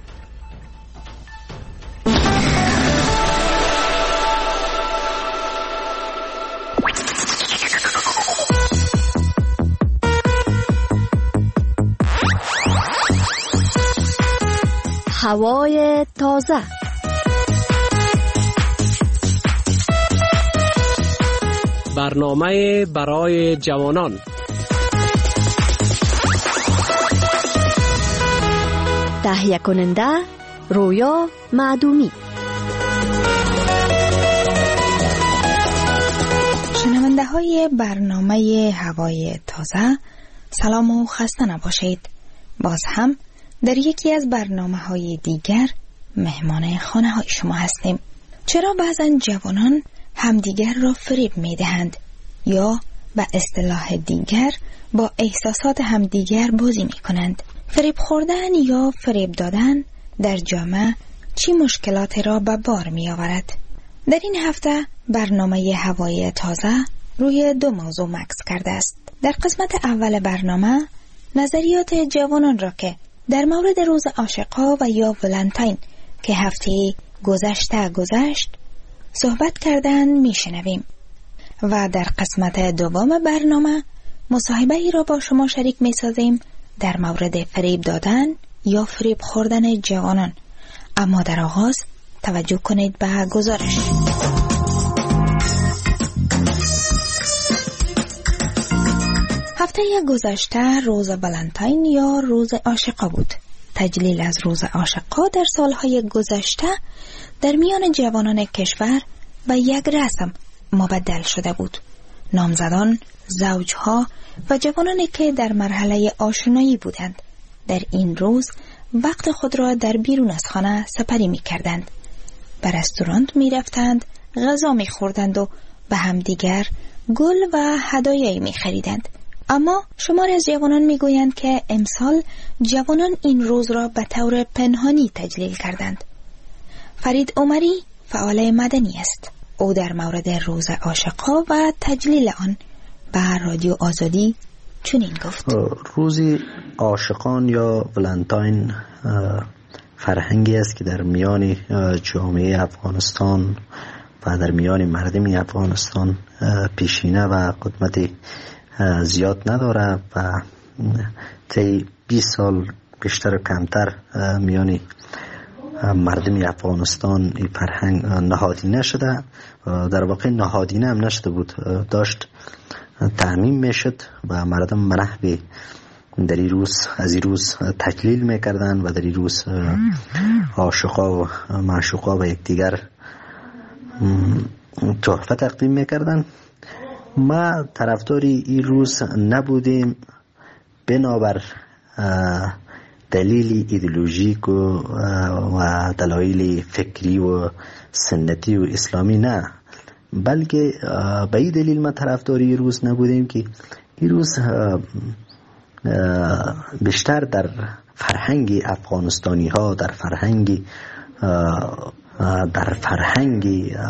هوای تازه. برنامه برای جوانان. تهیه کننده رویا معدومی. شنونده های برنامه هوای تازه، سلام و خسته نباشید. باز هم در یکی از برنامه‌های دیگر مهمان خانه‌های شما هستیم. چرا بعضن جوانان همدیگر را فریب می‌دهند یا به اصطلاح دیگر با احساسات همدیگر بازی می‌کنند؟ فریب خوردن یا فریب دادن در جامعه چی مشکلات را به بار می‌آورد؟ در این هفته برنامه هوای تازه روی 2 موضوع مکس کرده است. در قسمت اول برنامه نظریات جوانان را که در مورد روز عاشق‌ها و یا ولنتاین که هفته گذشت صحبت کردن میشنویم و در قسمت دوم برنامه مصاحبه ای را با شما شریک میسازیم در مورد فریب دادن یا فریب خوردن جوانان. اما در آغاز توجه کنید به گزارش. هفته گذشته روز ولنتاین یا روز عاشقا بود. تجلیل از روز عاشقا در سالهای گذشته در میان جوانان کشور به یک رسم مبدل شده بود. نامزدان، زوجها و جوانانی که در مرحله آشنایی بودند در این روز وقت خود را در بیرون از خانه سپری می کردند. به رستوران می رفتند، غذا می خوردند و به همدیگر گل و هدایایی می خریدند. اما شمار از جوانان می گویند که امسال جوانان این روز را به طور پنهانی تجلیل کردند. فرید عمری فعال مدنی است. او در مورد روز عاشقا و تجلیل آن به رادیو آزادی چنین گفت: روز عاشقان یا ولنتاین فرهنگی است که در میان جامعه افغانستان و در میان مردم افغانستان پیشینه و قدمت زیاد نداره و طی 20 سال بیشتر و کمتر میان مردم افغانستان این فرهنگ نهادینه شده. در واقع نهادینه هم نشده بود، داشت تعمیم میشد و مردم منحوی در این روز از این روز تجلیل میکردن و در این روز عاشقا و معشوقا و یکدیگر تحفه تقدیم میکردن. ما طرفداری این روز نبودیم بنابر دلیل ایدئولوژیک و دلایل فکری و سنتی و اسلامی نه، بلکه به این دلیل ما طرفداری روز نبودیم که این روز بیشتر در فرهنگ افغانستانی ها، در فرهنگ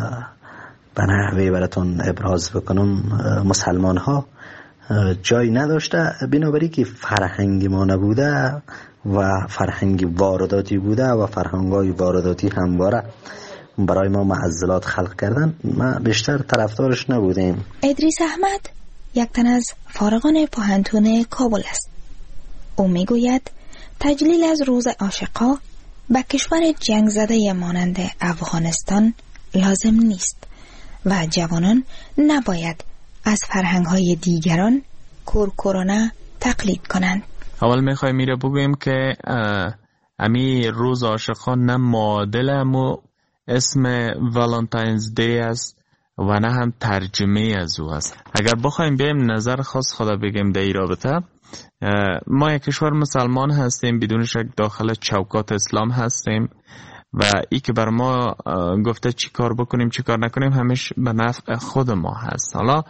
به نحوی براتون ابراز بکنم مسلمان ها جای نداشته، بنابراین که فرهنگ ما نبوده و فرهنگ وارداتی بوده و فرهنگای وارداتی همواره برای ما معضلات خلق کردن، ما بیشتر طرفدارش نبودیم. ادریس احمد یک تن از فارغان پوهنتون کابل است. او میگوید تجلیل از روز عاشقا به کشور جنگ زده مانند افغانستان لازم نیست و جوانان نباید از فرهنگ‌های دیگران کورکورانه تقلید کنند. اول میخوایم میره بگویم که امی روز عاشقان نه معادل امو اسم والنتاینز دی است و نه هم ترجمه از او است. اگر بخوایم بیم نظر خاص خدا بگیم در این رابطه، ما یک کشور مسلمان هستیم، بدون شک داخل چوکات اسلام هستیم و ای که بر ما گفته چی کار بکنیم چی کار نکنیم همیشه به نفع خود ما هست. حالا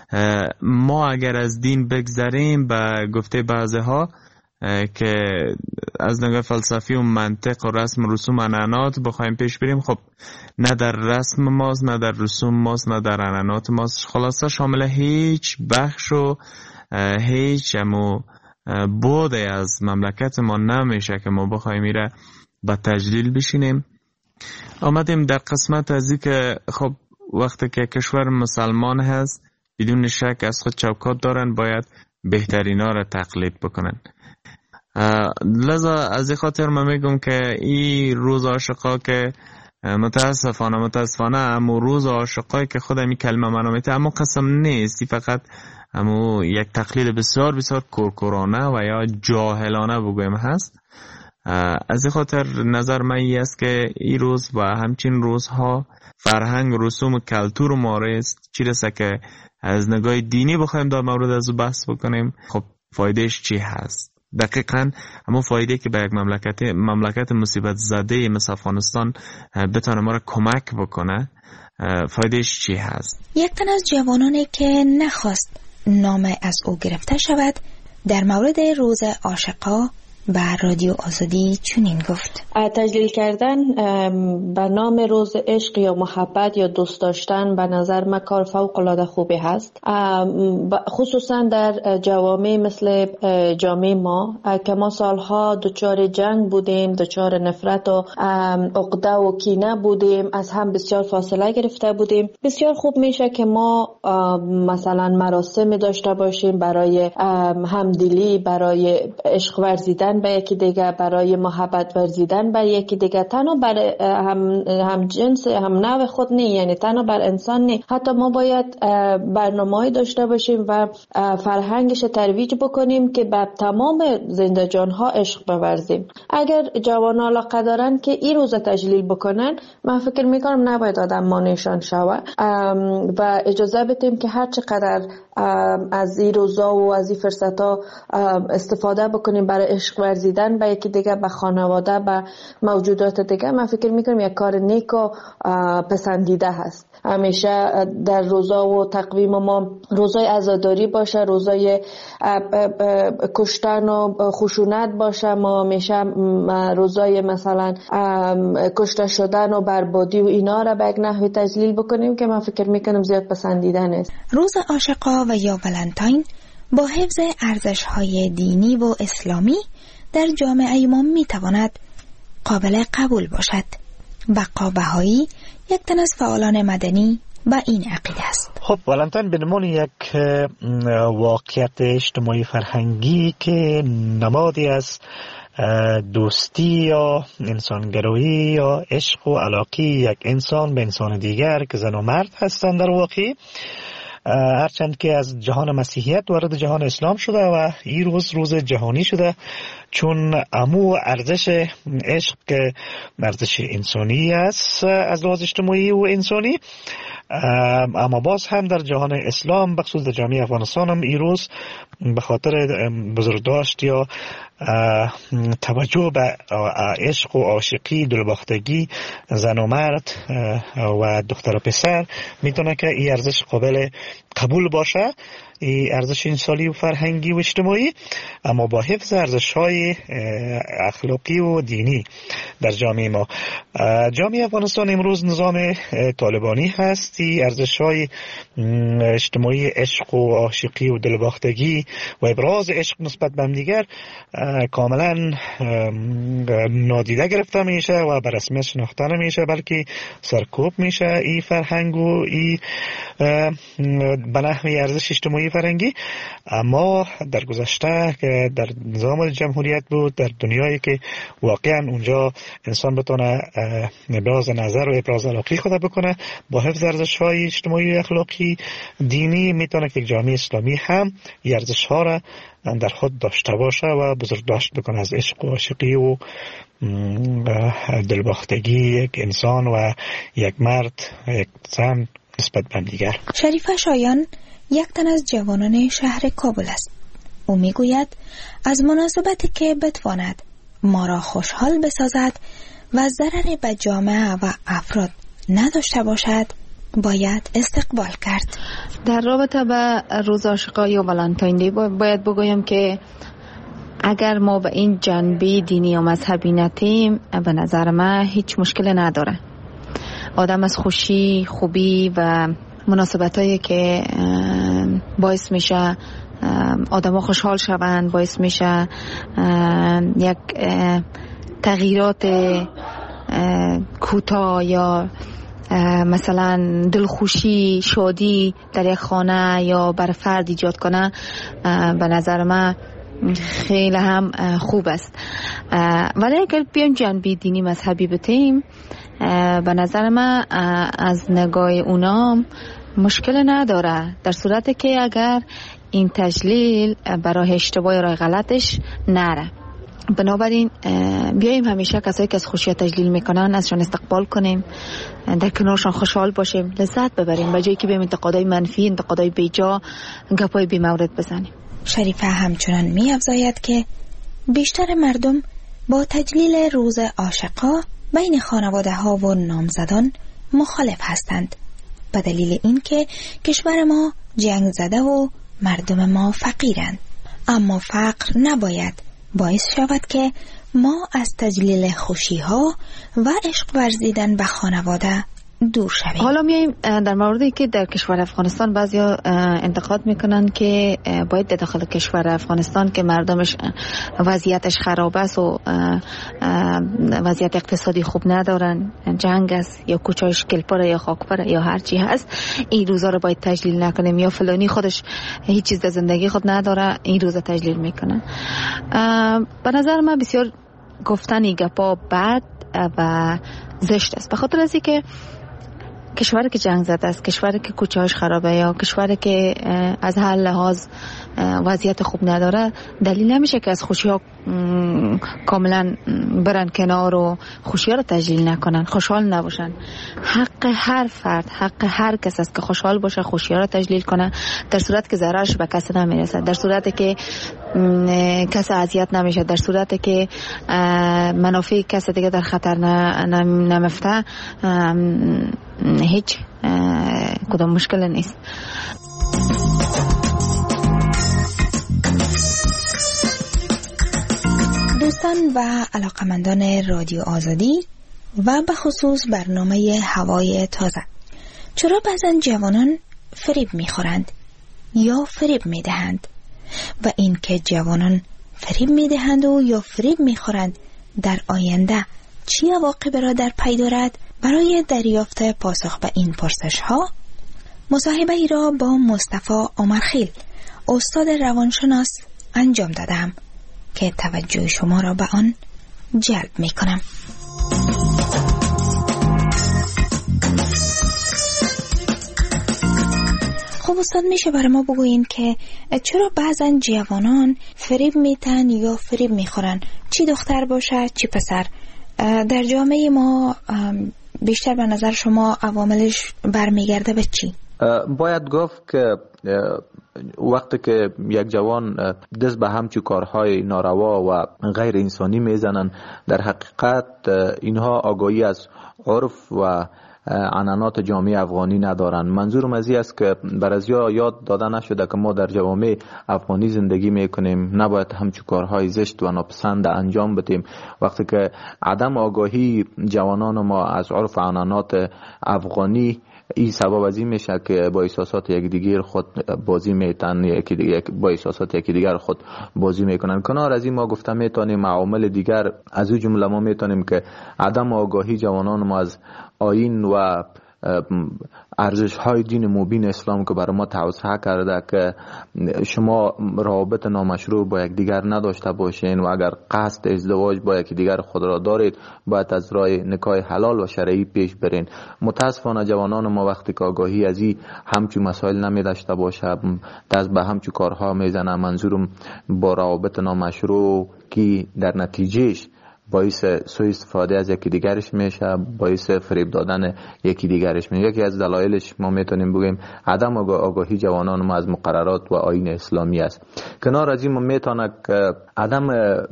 ما اگر از دین بگذریم به گفته بعضی ها که از نگاه فلسفی و منطق و رسم و رسوم عنعنات بخوایم پیش بریم، خب نه در رسم ماست نه در رسوم ماست نه در عنعنات ماست، خلاصه شامل هیچ بخش و هیچ بوده از مملکت ما نمیشه که ما بخوایم میره با تجلیل بشینیم. آمدیم در قسمت از این که خب وقتی که کشور مسلمان هست بدون شک از خود چوکات دارن، باید بهترین ها را تقلید بکنن. لذا از این خاطر من میگم که این روز عاشقا که متاسفانه اما روز عاشقایی که خود این کلمه منامیته اما قسم نیست، فقط اما یک تقلید بسیار بسیار کورکورانه و یا جاهلانه بگویم هست. از این خاطر نظر من این است که این روز و همچین روزها فرهنگ رسوم و کلتور ما است، چی رسه که از نگاه دینی بخوایم در مورد از بحث بکنیم، خب فایدهش چی هست؟ دقیقاً همون فایده که به یک مملکت مصیبت زده مثل افغانستان بتونه ما را کمک بکنه، فایدهش چی هست؟ یک تن از جوانانی که نخواست نام از او گرفته شود در مورد روز عاشقا به رادیو آزادی چنین گفت: تجلیل کردن به نام روز عشق یا محبت یا دوست داشتن به نظر من کار فوق العاده خوبی هست، خصوصا در جوامع مثل جامعه ما که ما سالها دچار جنگ بودیم، دچار نفرت و عقده و کینه بودیم، از هم بسیار فاصله گرفته بودیم. بسیار خوب میشه که ما مثلا مراسم داشته باشیم برای همدلی، برای عشق ورزیدن ورزیدن به یکی دیگه، برای محبت ورزیدن به یکی دیگه، تنها بر هم جنس هم نوع خود نه، یعنی تنها بر انسان نه، حتی ما باید برنامه‌ای داشته باشیم و فرهنگش ترویج بکنیم که به تمام زنده جان‌ها عشق بورزیم. اگر جوانان علاقه دارن که این روز تجلیل بکنن، من فکر میکنم نباید آدم مانعشان شوه و اجازه بدیم که هر چقدر از این روزا و از این فرصت‌ها استفاده بکنیم برای عشق ورزیدن به یکی دیگه، به خانواده، به موجودات دیگه. من فکر میکنم یک کار نیک و پسندیده هست. همیشه در روزا و تقویم ما روزای عزاداری باشه، روزای کشتن و خشونت باشه، ما همیشه روزای مثلا کشته شدن و بربادی و اینا را به یک نحوی تجلیل بکنیم که من فکر میکنم زیاد پسندیده نیست. روز عاشقا و یا ولنتاین با حفظ ارزش‌های دینی و اسلامی در جامعه ما میتواند قابل قبول باشد. بقا بهایی یک تن از فعالان مدنی با این عقیده است. خب ولنتاین به عنوان یک واقعیت اجتماعی فرهنگی که نمادی از دوستی یا انسانگرایی یا عشق و علاقه یک انسان به انسان دیگر که زن و مرد هستند در واقع، هرچند که از جهان مسیحیت وارد جهان اسلام شده و این روز جهانی شده، چون امو ارزش عشق که ارزش انسانی است از لحاظ اجتماعی و انسانی، اما باز هم در جهان اسلام بخصوص در جامعه افغانستان هم این روز به خاطر بزرگداشت یا توجه به عشق و عاشقی، دلباختگی زن و مرد و دختر و پسر میتونه که این ارزش قابل قبول باشه، این ارزش انسانی و فرهنگی و اجتماعی، اما با حفظ ارزش‌های اخلاقی و دینی در جامعه ما. جامعه افغانستان امروز نظام طالبانی هست. این ارزش‌های اجتماعی عشق و عاشقی و دلباختگی و ابراز عشق نسبت به همدیگر کاملا نادیده گرفته میشه و به رسمیت شناخته نمیشه، بلکه سرکوب میشه این فرهنگ و این به نحوی ارزش اجتماعی فرهنگی. اما در گذشته که در نظام جمهوریت بود، در دنیایی که واقعا اونجا انسان بتونه ابراز نظر و ابراز علاقه خود بکنه با حفظ ارزش‌های اجتماعی اخلاقی دینی، میتونه که جامعه اسلامی هم این ارزش‌ها را در خود داشته باشه و بزرگداشت بکنه از عشق و عاشقی و دلباختگی یک انسان و یک مرد یک زن نسبت به دیگر. شریفه شایان یک تن از جوانان شهر کابل است. او میگوید از مناسبتی که بتواند ما را خوشحال بسازد و ضرری به جامعه و افراد نداشته باشد باید استقبال کرد. در رابطه به روز عاشقا یا ولنتاین دی باید بگویم که اگر ما به این جنبه دینی یا مذهبی نتیم، به نظر من هیچ مشکل نداره. آدم از خوشی، خوبی و مناسبتایی که باعث میشه آدم ها خوشحال شوند، باعث میشه یک تغییرات کوتاه یا مثلا دلخوشی، شادی در یک خانه یا بر فرد ایجاد کنه، به نظر من خیلی هم خوب است. ولی اگر بیایم جنبه دینی مذهبی بتیم، به نظر من از نگاه اونام مشکل نداره، در صورتی که اگر این تجلیل برای اشتباه یا راه غلطش نره. بنابراین بیاییم همیشه کسایی که از خوشی تجلیل میکنن ازشان استقبال کنیم، در کنارشان خوشحال باشیم، لذت ببریم، به جایی که بیم انتقادای منفی، انتقادای بیجا، گپای بی مورد بزنیم. شریفه همچنان می افزاید که بیشتر مردم با تجلیل روز عاشقا بین خانواده ها و نامزدان مخالف هستند، به دلیل اینکه کشور ما جنگ زده و مردم ما فقیرند. اما فقر نباید باعث شود که ما از تجلیل خوشی ها و عشق ورزیدن به خانواده دور شویم. حالا میایم در موردی که در کشور افغانستان بعضیا انتقاد میکنن که باید در داخل کشور افغانستان که مردمش وضعیتش خراب است و وضعیت اقتصادی خوب ندارن، جنگ است یا کوچه‌اش کلپره یا خاکپره یا هر چی هست، این روزا رو باید تجلیل نکنیم، یا فلانی خودش هیچ چیز در زندگی خود نداره این روزا تجلیل میکنه. به نظر من بسیار گفتن گپا بد و زشت است، به خاطر از اینکه کشوری که جنگ زده است، کشوری که کوچه‌اش خرابه یا کشوری که از هر لحاظ وضعیت خوب نداره، دلیل نمیشه که از خوشی‌ها کاملا برن کنار و خوشی‌ها رو تجلیل نکنن، خوشحال نباشن. حق هر فرد، حق هر کس است که خوشحال باشه، خوشی‌ها رو تجلیل کنه، در صورت که ضررش به کسی نمیرسه، در صورتی که کسی اذیت نمیشه، در صورتی که منافع کسی دیگه در خطر نمیفته، هیچ کدام مشکل نیست. دوستان و علاقمندان رادیو آزادی و به خصوص برنامه هوای تازه، چرا بعضن جوانان فریب میخورند یا فریب میدهند و این که جوانان فریب میدهند و یا فریب میخورند در آینده چی عواقب را در پی دارد؟ برای دریافت پاسخ به این پرسش ها مصاحبه ای را با مصطفی عمرخیل استاد روانشناس انجام دادم که توجه شما را به آن جلب می کنم. خب استاد، میشه برای ما بگوین که چرا بعضن جوانان فریب میتن یا فریب میخورن، چی دختر باشه چی پسر؟ در جامعه ما بیشتر به نظر شما عواملش برمیگرده به چی؟ باید گفت که وقتی که یک جوان دست به همچون کارهای ناروا و غیر انسانی میزنن، در حقیقت اینها آگاهی از عرف و عنعنات جامعه افغانی ندارن. منظورم از این است که برازیا یاد داده نشده که ما در جوامع افغانی زندگی میکنیم، نباید همچون کارهای زشت و ناپسند انجام بدیم. وقتی که عدم آگاهی جوانان ما از عرف و عنعنات افغانی این سبب از این میشه که با احساسات یکدیگر خود بازی میتن، با احساسات یکدیگر خود بازی میکنن. کنار از این ما گفته میتونیم عوامل دیگر از او جمله ما میتونیم که عدم آگاهی جوانان ما از آیین و ارزش های دین مبین اسلام که برای ما توصیه کرده که شما روابط نامشروع با یک دیگر نداشته باشین و اگر قصد ازدواج با یک دیگر خود را دارید باید از راه نکاح حلال و شرعی پیش برین. متاسفانه جوانان ما وقتی که آگاهی از این همچون مسائل نمی داشته باشه دست به همچون کارها میزنه. منظورم با روابط نامشروع که در نتیجهش باعث سوء استفاده از یکی دیگرش میشه، باعث فریب دادن یکی دیگرش میشه. یکی از دلایلش ما میتونیم بگیم عدم آگاهی جوانان ما از مقررات و آیین اسلامی است. کنار از این ما میتونه که عدم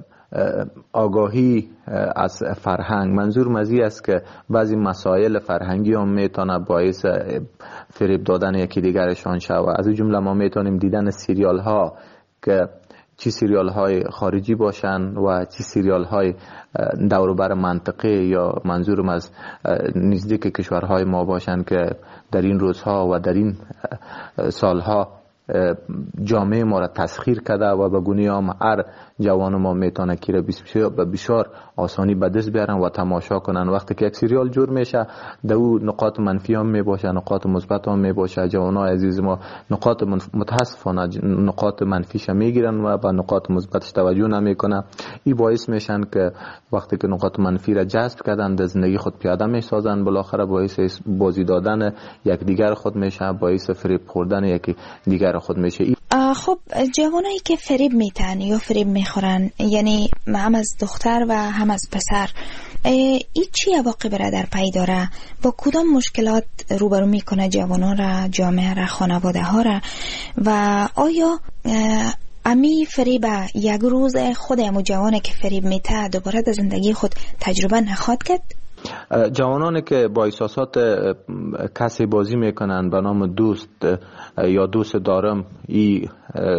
آگاهی از فرهنگ، منظور مزی است که بعضی مسائل فرهنگی هم میتونه باعث فریب دادن یکی دیگرشان شود. از این جمله ما میتونیم دیدن سریال ها که چی سریال های خارجی باشن و چی سریال های دوروبر منطقه یا منظورم از نزدیک کشورهای ما باشن که در این روزها و در این سالها جامعه ما را تسخیر کرده و به گونه هم هر جوان ما میتونه که به بسیار آسانی به دست بیارن و تماشا کنن. وقتی که یک سریال جور میشه در او نقاط منفی هم میباشه، نقاط مثبت هم میباشه. جوانای عزیز ما نقاط متاسفانه نقاط منفیش میگیرن و به نقاط مثبتش توجه نمیکنه. این باعث میشن که وقتی که نقاط منفی را جذب کردن در زندگی خود پیاده میسازن، بالاخره باعث بازی دادن یک دیگر خود میشه، باعث فریب خوردن یک دیگر خود میشه. خب جوانایی که فریب میتن یا فریب میخورن، یعنی هم از دختر و هم از پسر، این چی عواقب را در پی داره؟ با کدام مشکلات روبرو میکنه جوانان را، جامعه را، خانواده ها را؟ و آیا امی فریب یک روز خود امو جوانه که فریب میته دوباره در زندگی خود تجربه نخواهد کرد؟ جوانانی که با احساسات کسی بازی میکنن به نام دوست یا دوست دارم، این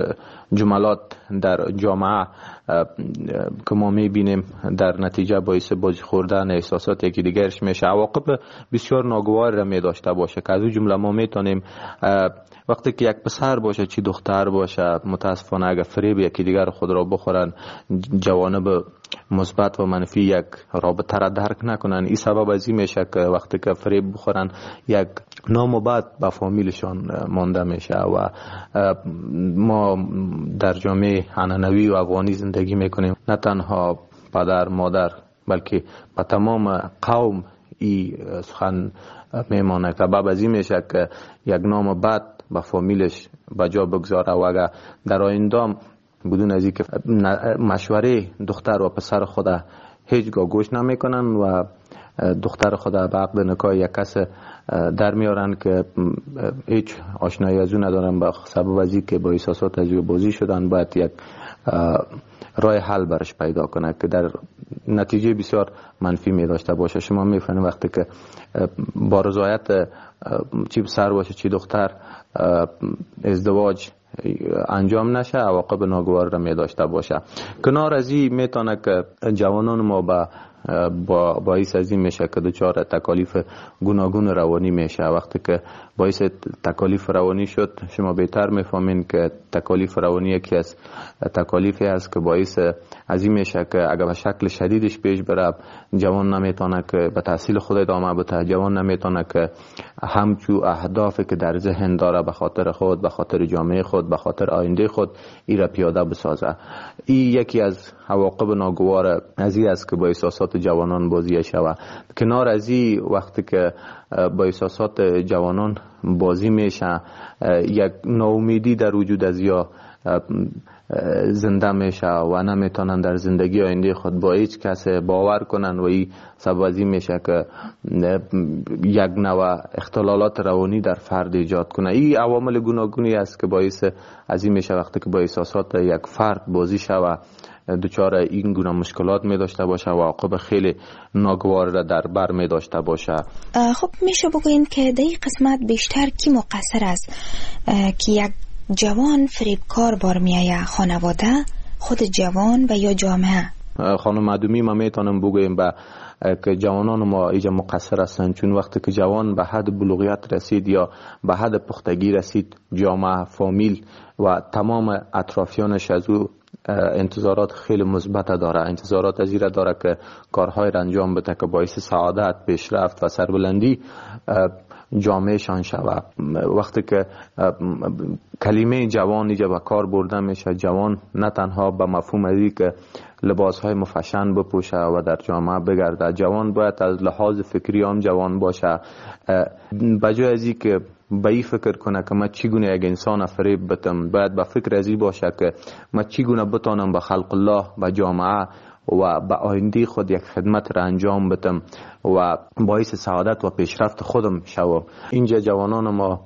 جملات در جامعه که ما میبینیم در نتیجه باعث بازی خوردن احساسات یکی دیگرش میشه، عواقب بسیار ناگوار را می داشته باشه که از اون جمله ما میتونیم وقتی که یک پسر باشه چی دختر باشه متاسفانه اگر فریب یکی دیگر خود را بخورن، جوانب مثبت و منفی یک رابطه را درک نکنن، این سبب از این میشه که وقتی که فریب بخورن یک نام بد به فامیلشان مانده میشه. و ما در جامعه عنعنوی و افغانی زندگی میکنیم، نه تنها پدر مادر بلکه به تمام قوم این سخن میمانه که باب از این میشه که یک نام بد به فامیلش بجا بگذاره و اگر در آینده بدون از اینکه مشوره دختر و پسر خود هیچگاه گوش نمیکنن و دختر خود به عقد نکاح یک کس در میارن که هیچ آشنایی از اون ندارن به سبب از اینکه با احساسات از او بازی شدن، باید یک راه حل برش پیدا کنه که در نتیجه بسیار منفی می داشته باشه. شما میفهمید وقتی که با رضایت چی پسر باشه چی دختر ازدواج انجام نشه، عواقب ناگوار را می داشته باشه. کنار از این میتونه که جوانان ما باعث از این میشه که دچار تکالیف گوناگون روانی میشه. وقتی که باعث تکالیف روانی شد، شما بهتر میفهمین که تکالیف روانی یکی از تکالیفی است که باعث از این میشه که اگر به شکل شدیدش پیش بره، جوان نمیتونه که به تحصیل خود ادامه بده، جوان نمیتونه که همچو اهدافی که در ذهن داره به خاطر خود، به خاطر جامعه خود، به خاطر آینده خود ای را پیاده بسازه. این یکی از عواقب ناگوار از این است که با احساسات جوانان بازی شود. کنار از این وقتی که با احساسات جوانان بازی میشه، یک ناامیدی در وجود از یا زنده میشه و نمیتونن در زندگی آینده خود با هیچ کس باور کنن و این سبب از این میشه که یک نوع اختلالات روانی در فرد ایجاد کنه. این عوامل گوناگونی است که باعث از این میشه وقتی که با احساسات یک فرد بازی شود دچار این گونه مشکلات می داشته باشه و عواقب خیلی ناگوار را در بر می داشته باشه. خب میشه بگوییم که در این قسمت بیشتر کی مقصر است که یک جوان فریبکار بار میایه؟ خانواده، خود جوان و یا جامعه؟ خانم معدومی ما میتونم بگویم که جوانان ما ایجا مقصر هستند، چون وقتی که جوان به حد بلوغیت رسید یا به حد پختگی رسید، جامعه، فامیل و تمام اطرافیانش از او انتظارات خیلی مثبت داره، انتظارات از این داره که کارهای را انجام بده که باعث سعادت، پیشرفت و سربلندی جامعه شان شود. وقتی که کلمه جوان اینجا به کار برده میشه، جوان نه تنها به مفهوم ازی که لباسهای مفشن بپوشه و در جامعه بگرده، جوان باید از لحاظ فکری هم جوان باشه، بجای ازی که به این فکر کنه که من چگونه یک انسان فریب بتم، باید به فکر ازی باشه که من چگونه بتانم به خلق الله، به جامعه و به آینده خود یک خدمت را انجام بدم و باعث سعادت و پیشرفت خودم شوم. اینجا جوانان ما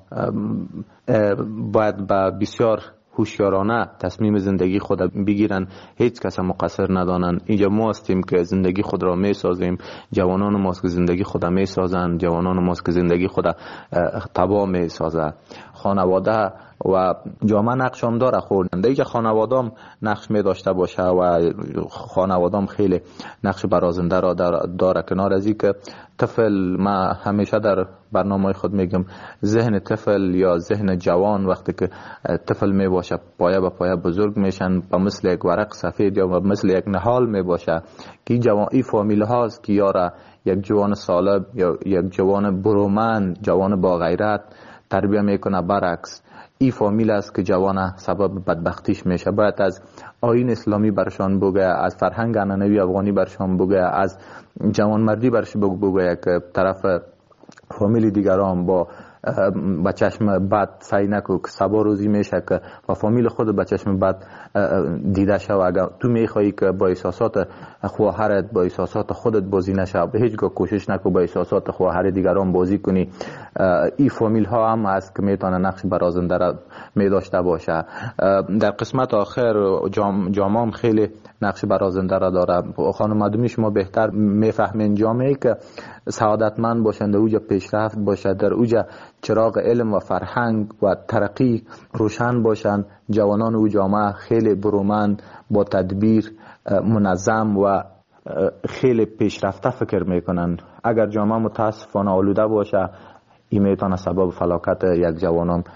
باید به بسیار هوشیارانه تصمیم زندگی خود بگیرن، هیچ کس مقصر ندانن. اینجا ما هستیم که زندگی خود را می سازیم، جوانان ماست که زندگی خود می سازن، جوانان ماست که زندگی خود تباه می سازه. خانواده و جامعه نقش هم داره خوردن، دیگه خانواده هم نقش می داشته باشه و خانواده هم خیلی نقش برازنده را داره. کنار از این که طفل، ما همیشه در برنامه خود میگم ذهن طفل یا ذهن جوان وقتی که طفل می باشه پایه به پایه بزرگ میشن، به مثل یک ورق سفید یا مثل یک نهال می باشه که این فامیل هاست که یاره یک جوان سالم یا یک جوان برومند، جوان با غیرت تربیه میکنه. برعکس این فامیل است که جوان سبب بدبختیش میشه. باید از آیین اسلامی برشان بگه، از فرهنگ عنعنوی افغانی برشان بگه، از جوانمردی برش بگه که طرف فامیل دیگران با با چشم بد سعی نکو که سبا روزی میشه که با فامیل خود با چشم بد دیده شو. اگر تو میخوایی که با احساسات خواهرت، با احساسات خودت بازی نشه، به هیچگاه کوشش نکو با احساسات خواهر دیگران بازی کنی. این فامیل ها هم هست که میتونه نقش برازنده را می داشته باشه. در قسمت آخر جامعه خیلی نقش برازنده را داره. خانم معدومی شما بهتر میفهمین جامعه که سعادتمند باشند، در اوجا پیشرفت باشد، در اوجا چراغ علم و فرهنگ و ترقی روشن باشند، جوانان او جامعه خیلی برومند، با تدبیر، منظم و خیلی پیشرفته فکر میکنن. اگر جامعه متاسفانه آلوده باشه، این میتونه سبب فلاکت یک جوانان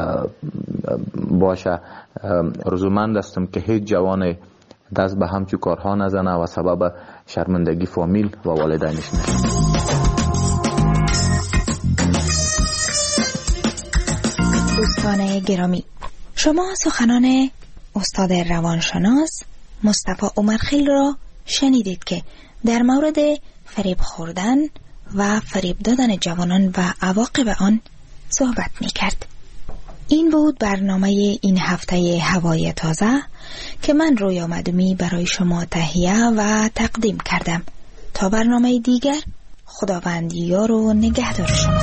باشه. رضامند هستم که هیچ جوان دست به همچو کارها نزنه و سبب شرمندگی فامیل و والدینش نشه. دوستان گرامی، شما سخنان استاد روانشناس مصطفی عمرخیل را شنیدید که در مورد فریب خوردن و فریب دادن جوانان و عواقب آن صحبت می کرد. این بود برنامه این هفته هوای تازه که من رویا معدومی برای شما تهیه و تقدیم کردم. تا برنامه دیگر، خداوند یار و نگهدار شما.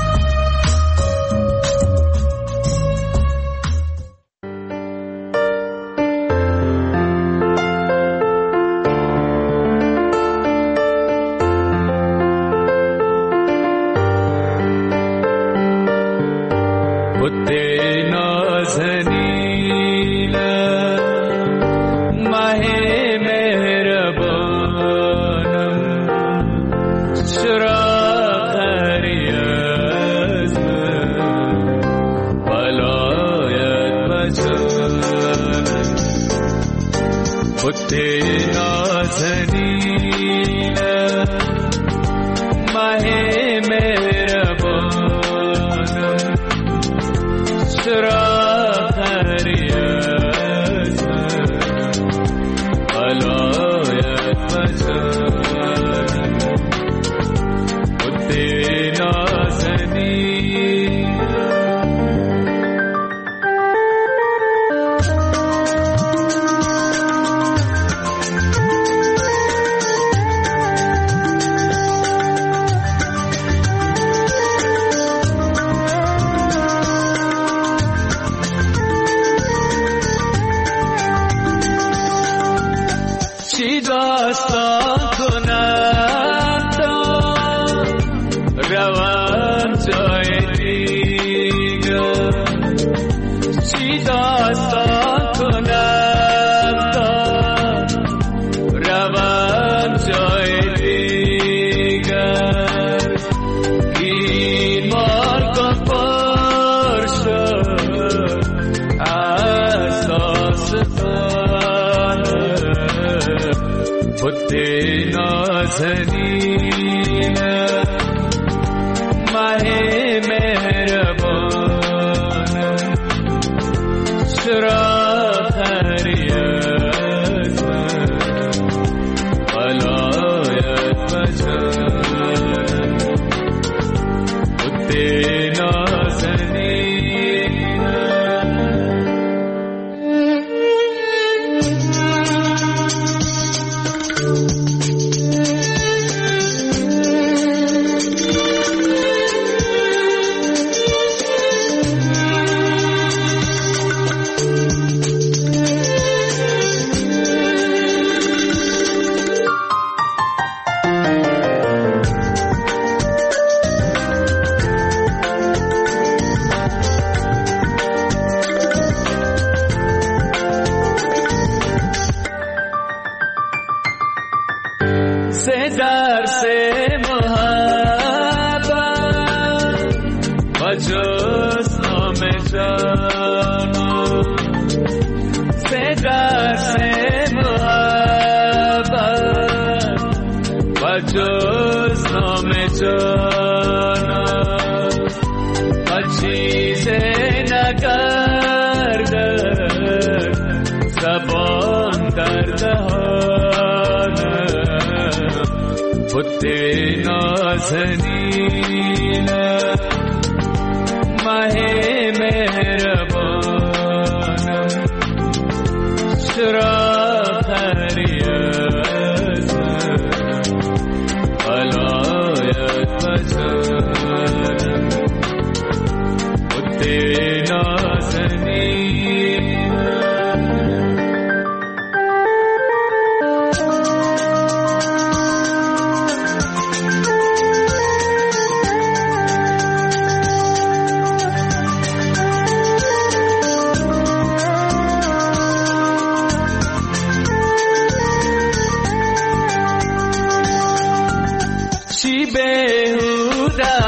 بیهوده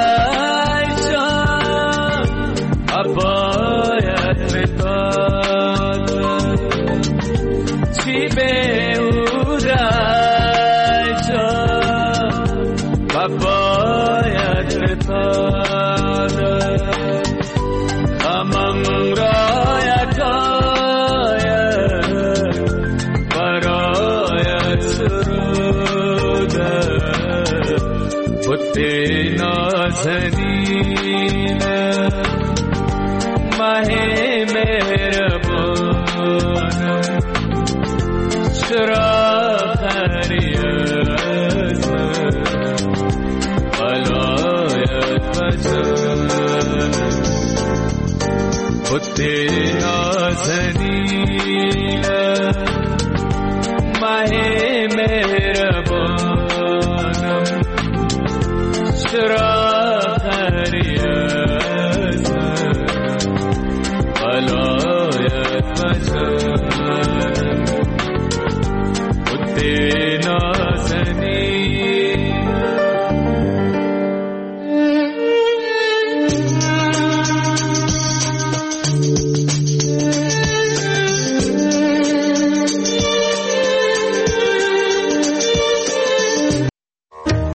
شد باید بتاد چی بیهوده شد باید بتاد غمم را یکایک برایت سروده بت نازنینه مه مهربانم چرا خری از من ولایت بزن بت نازنینه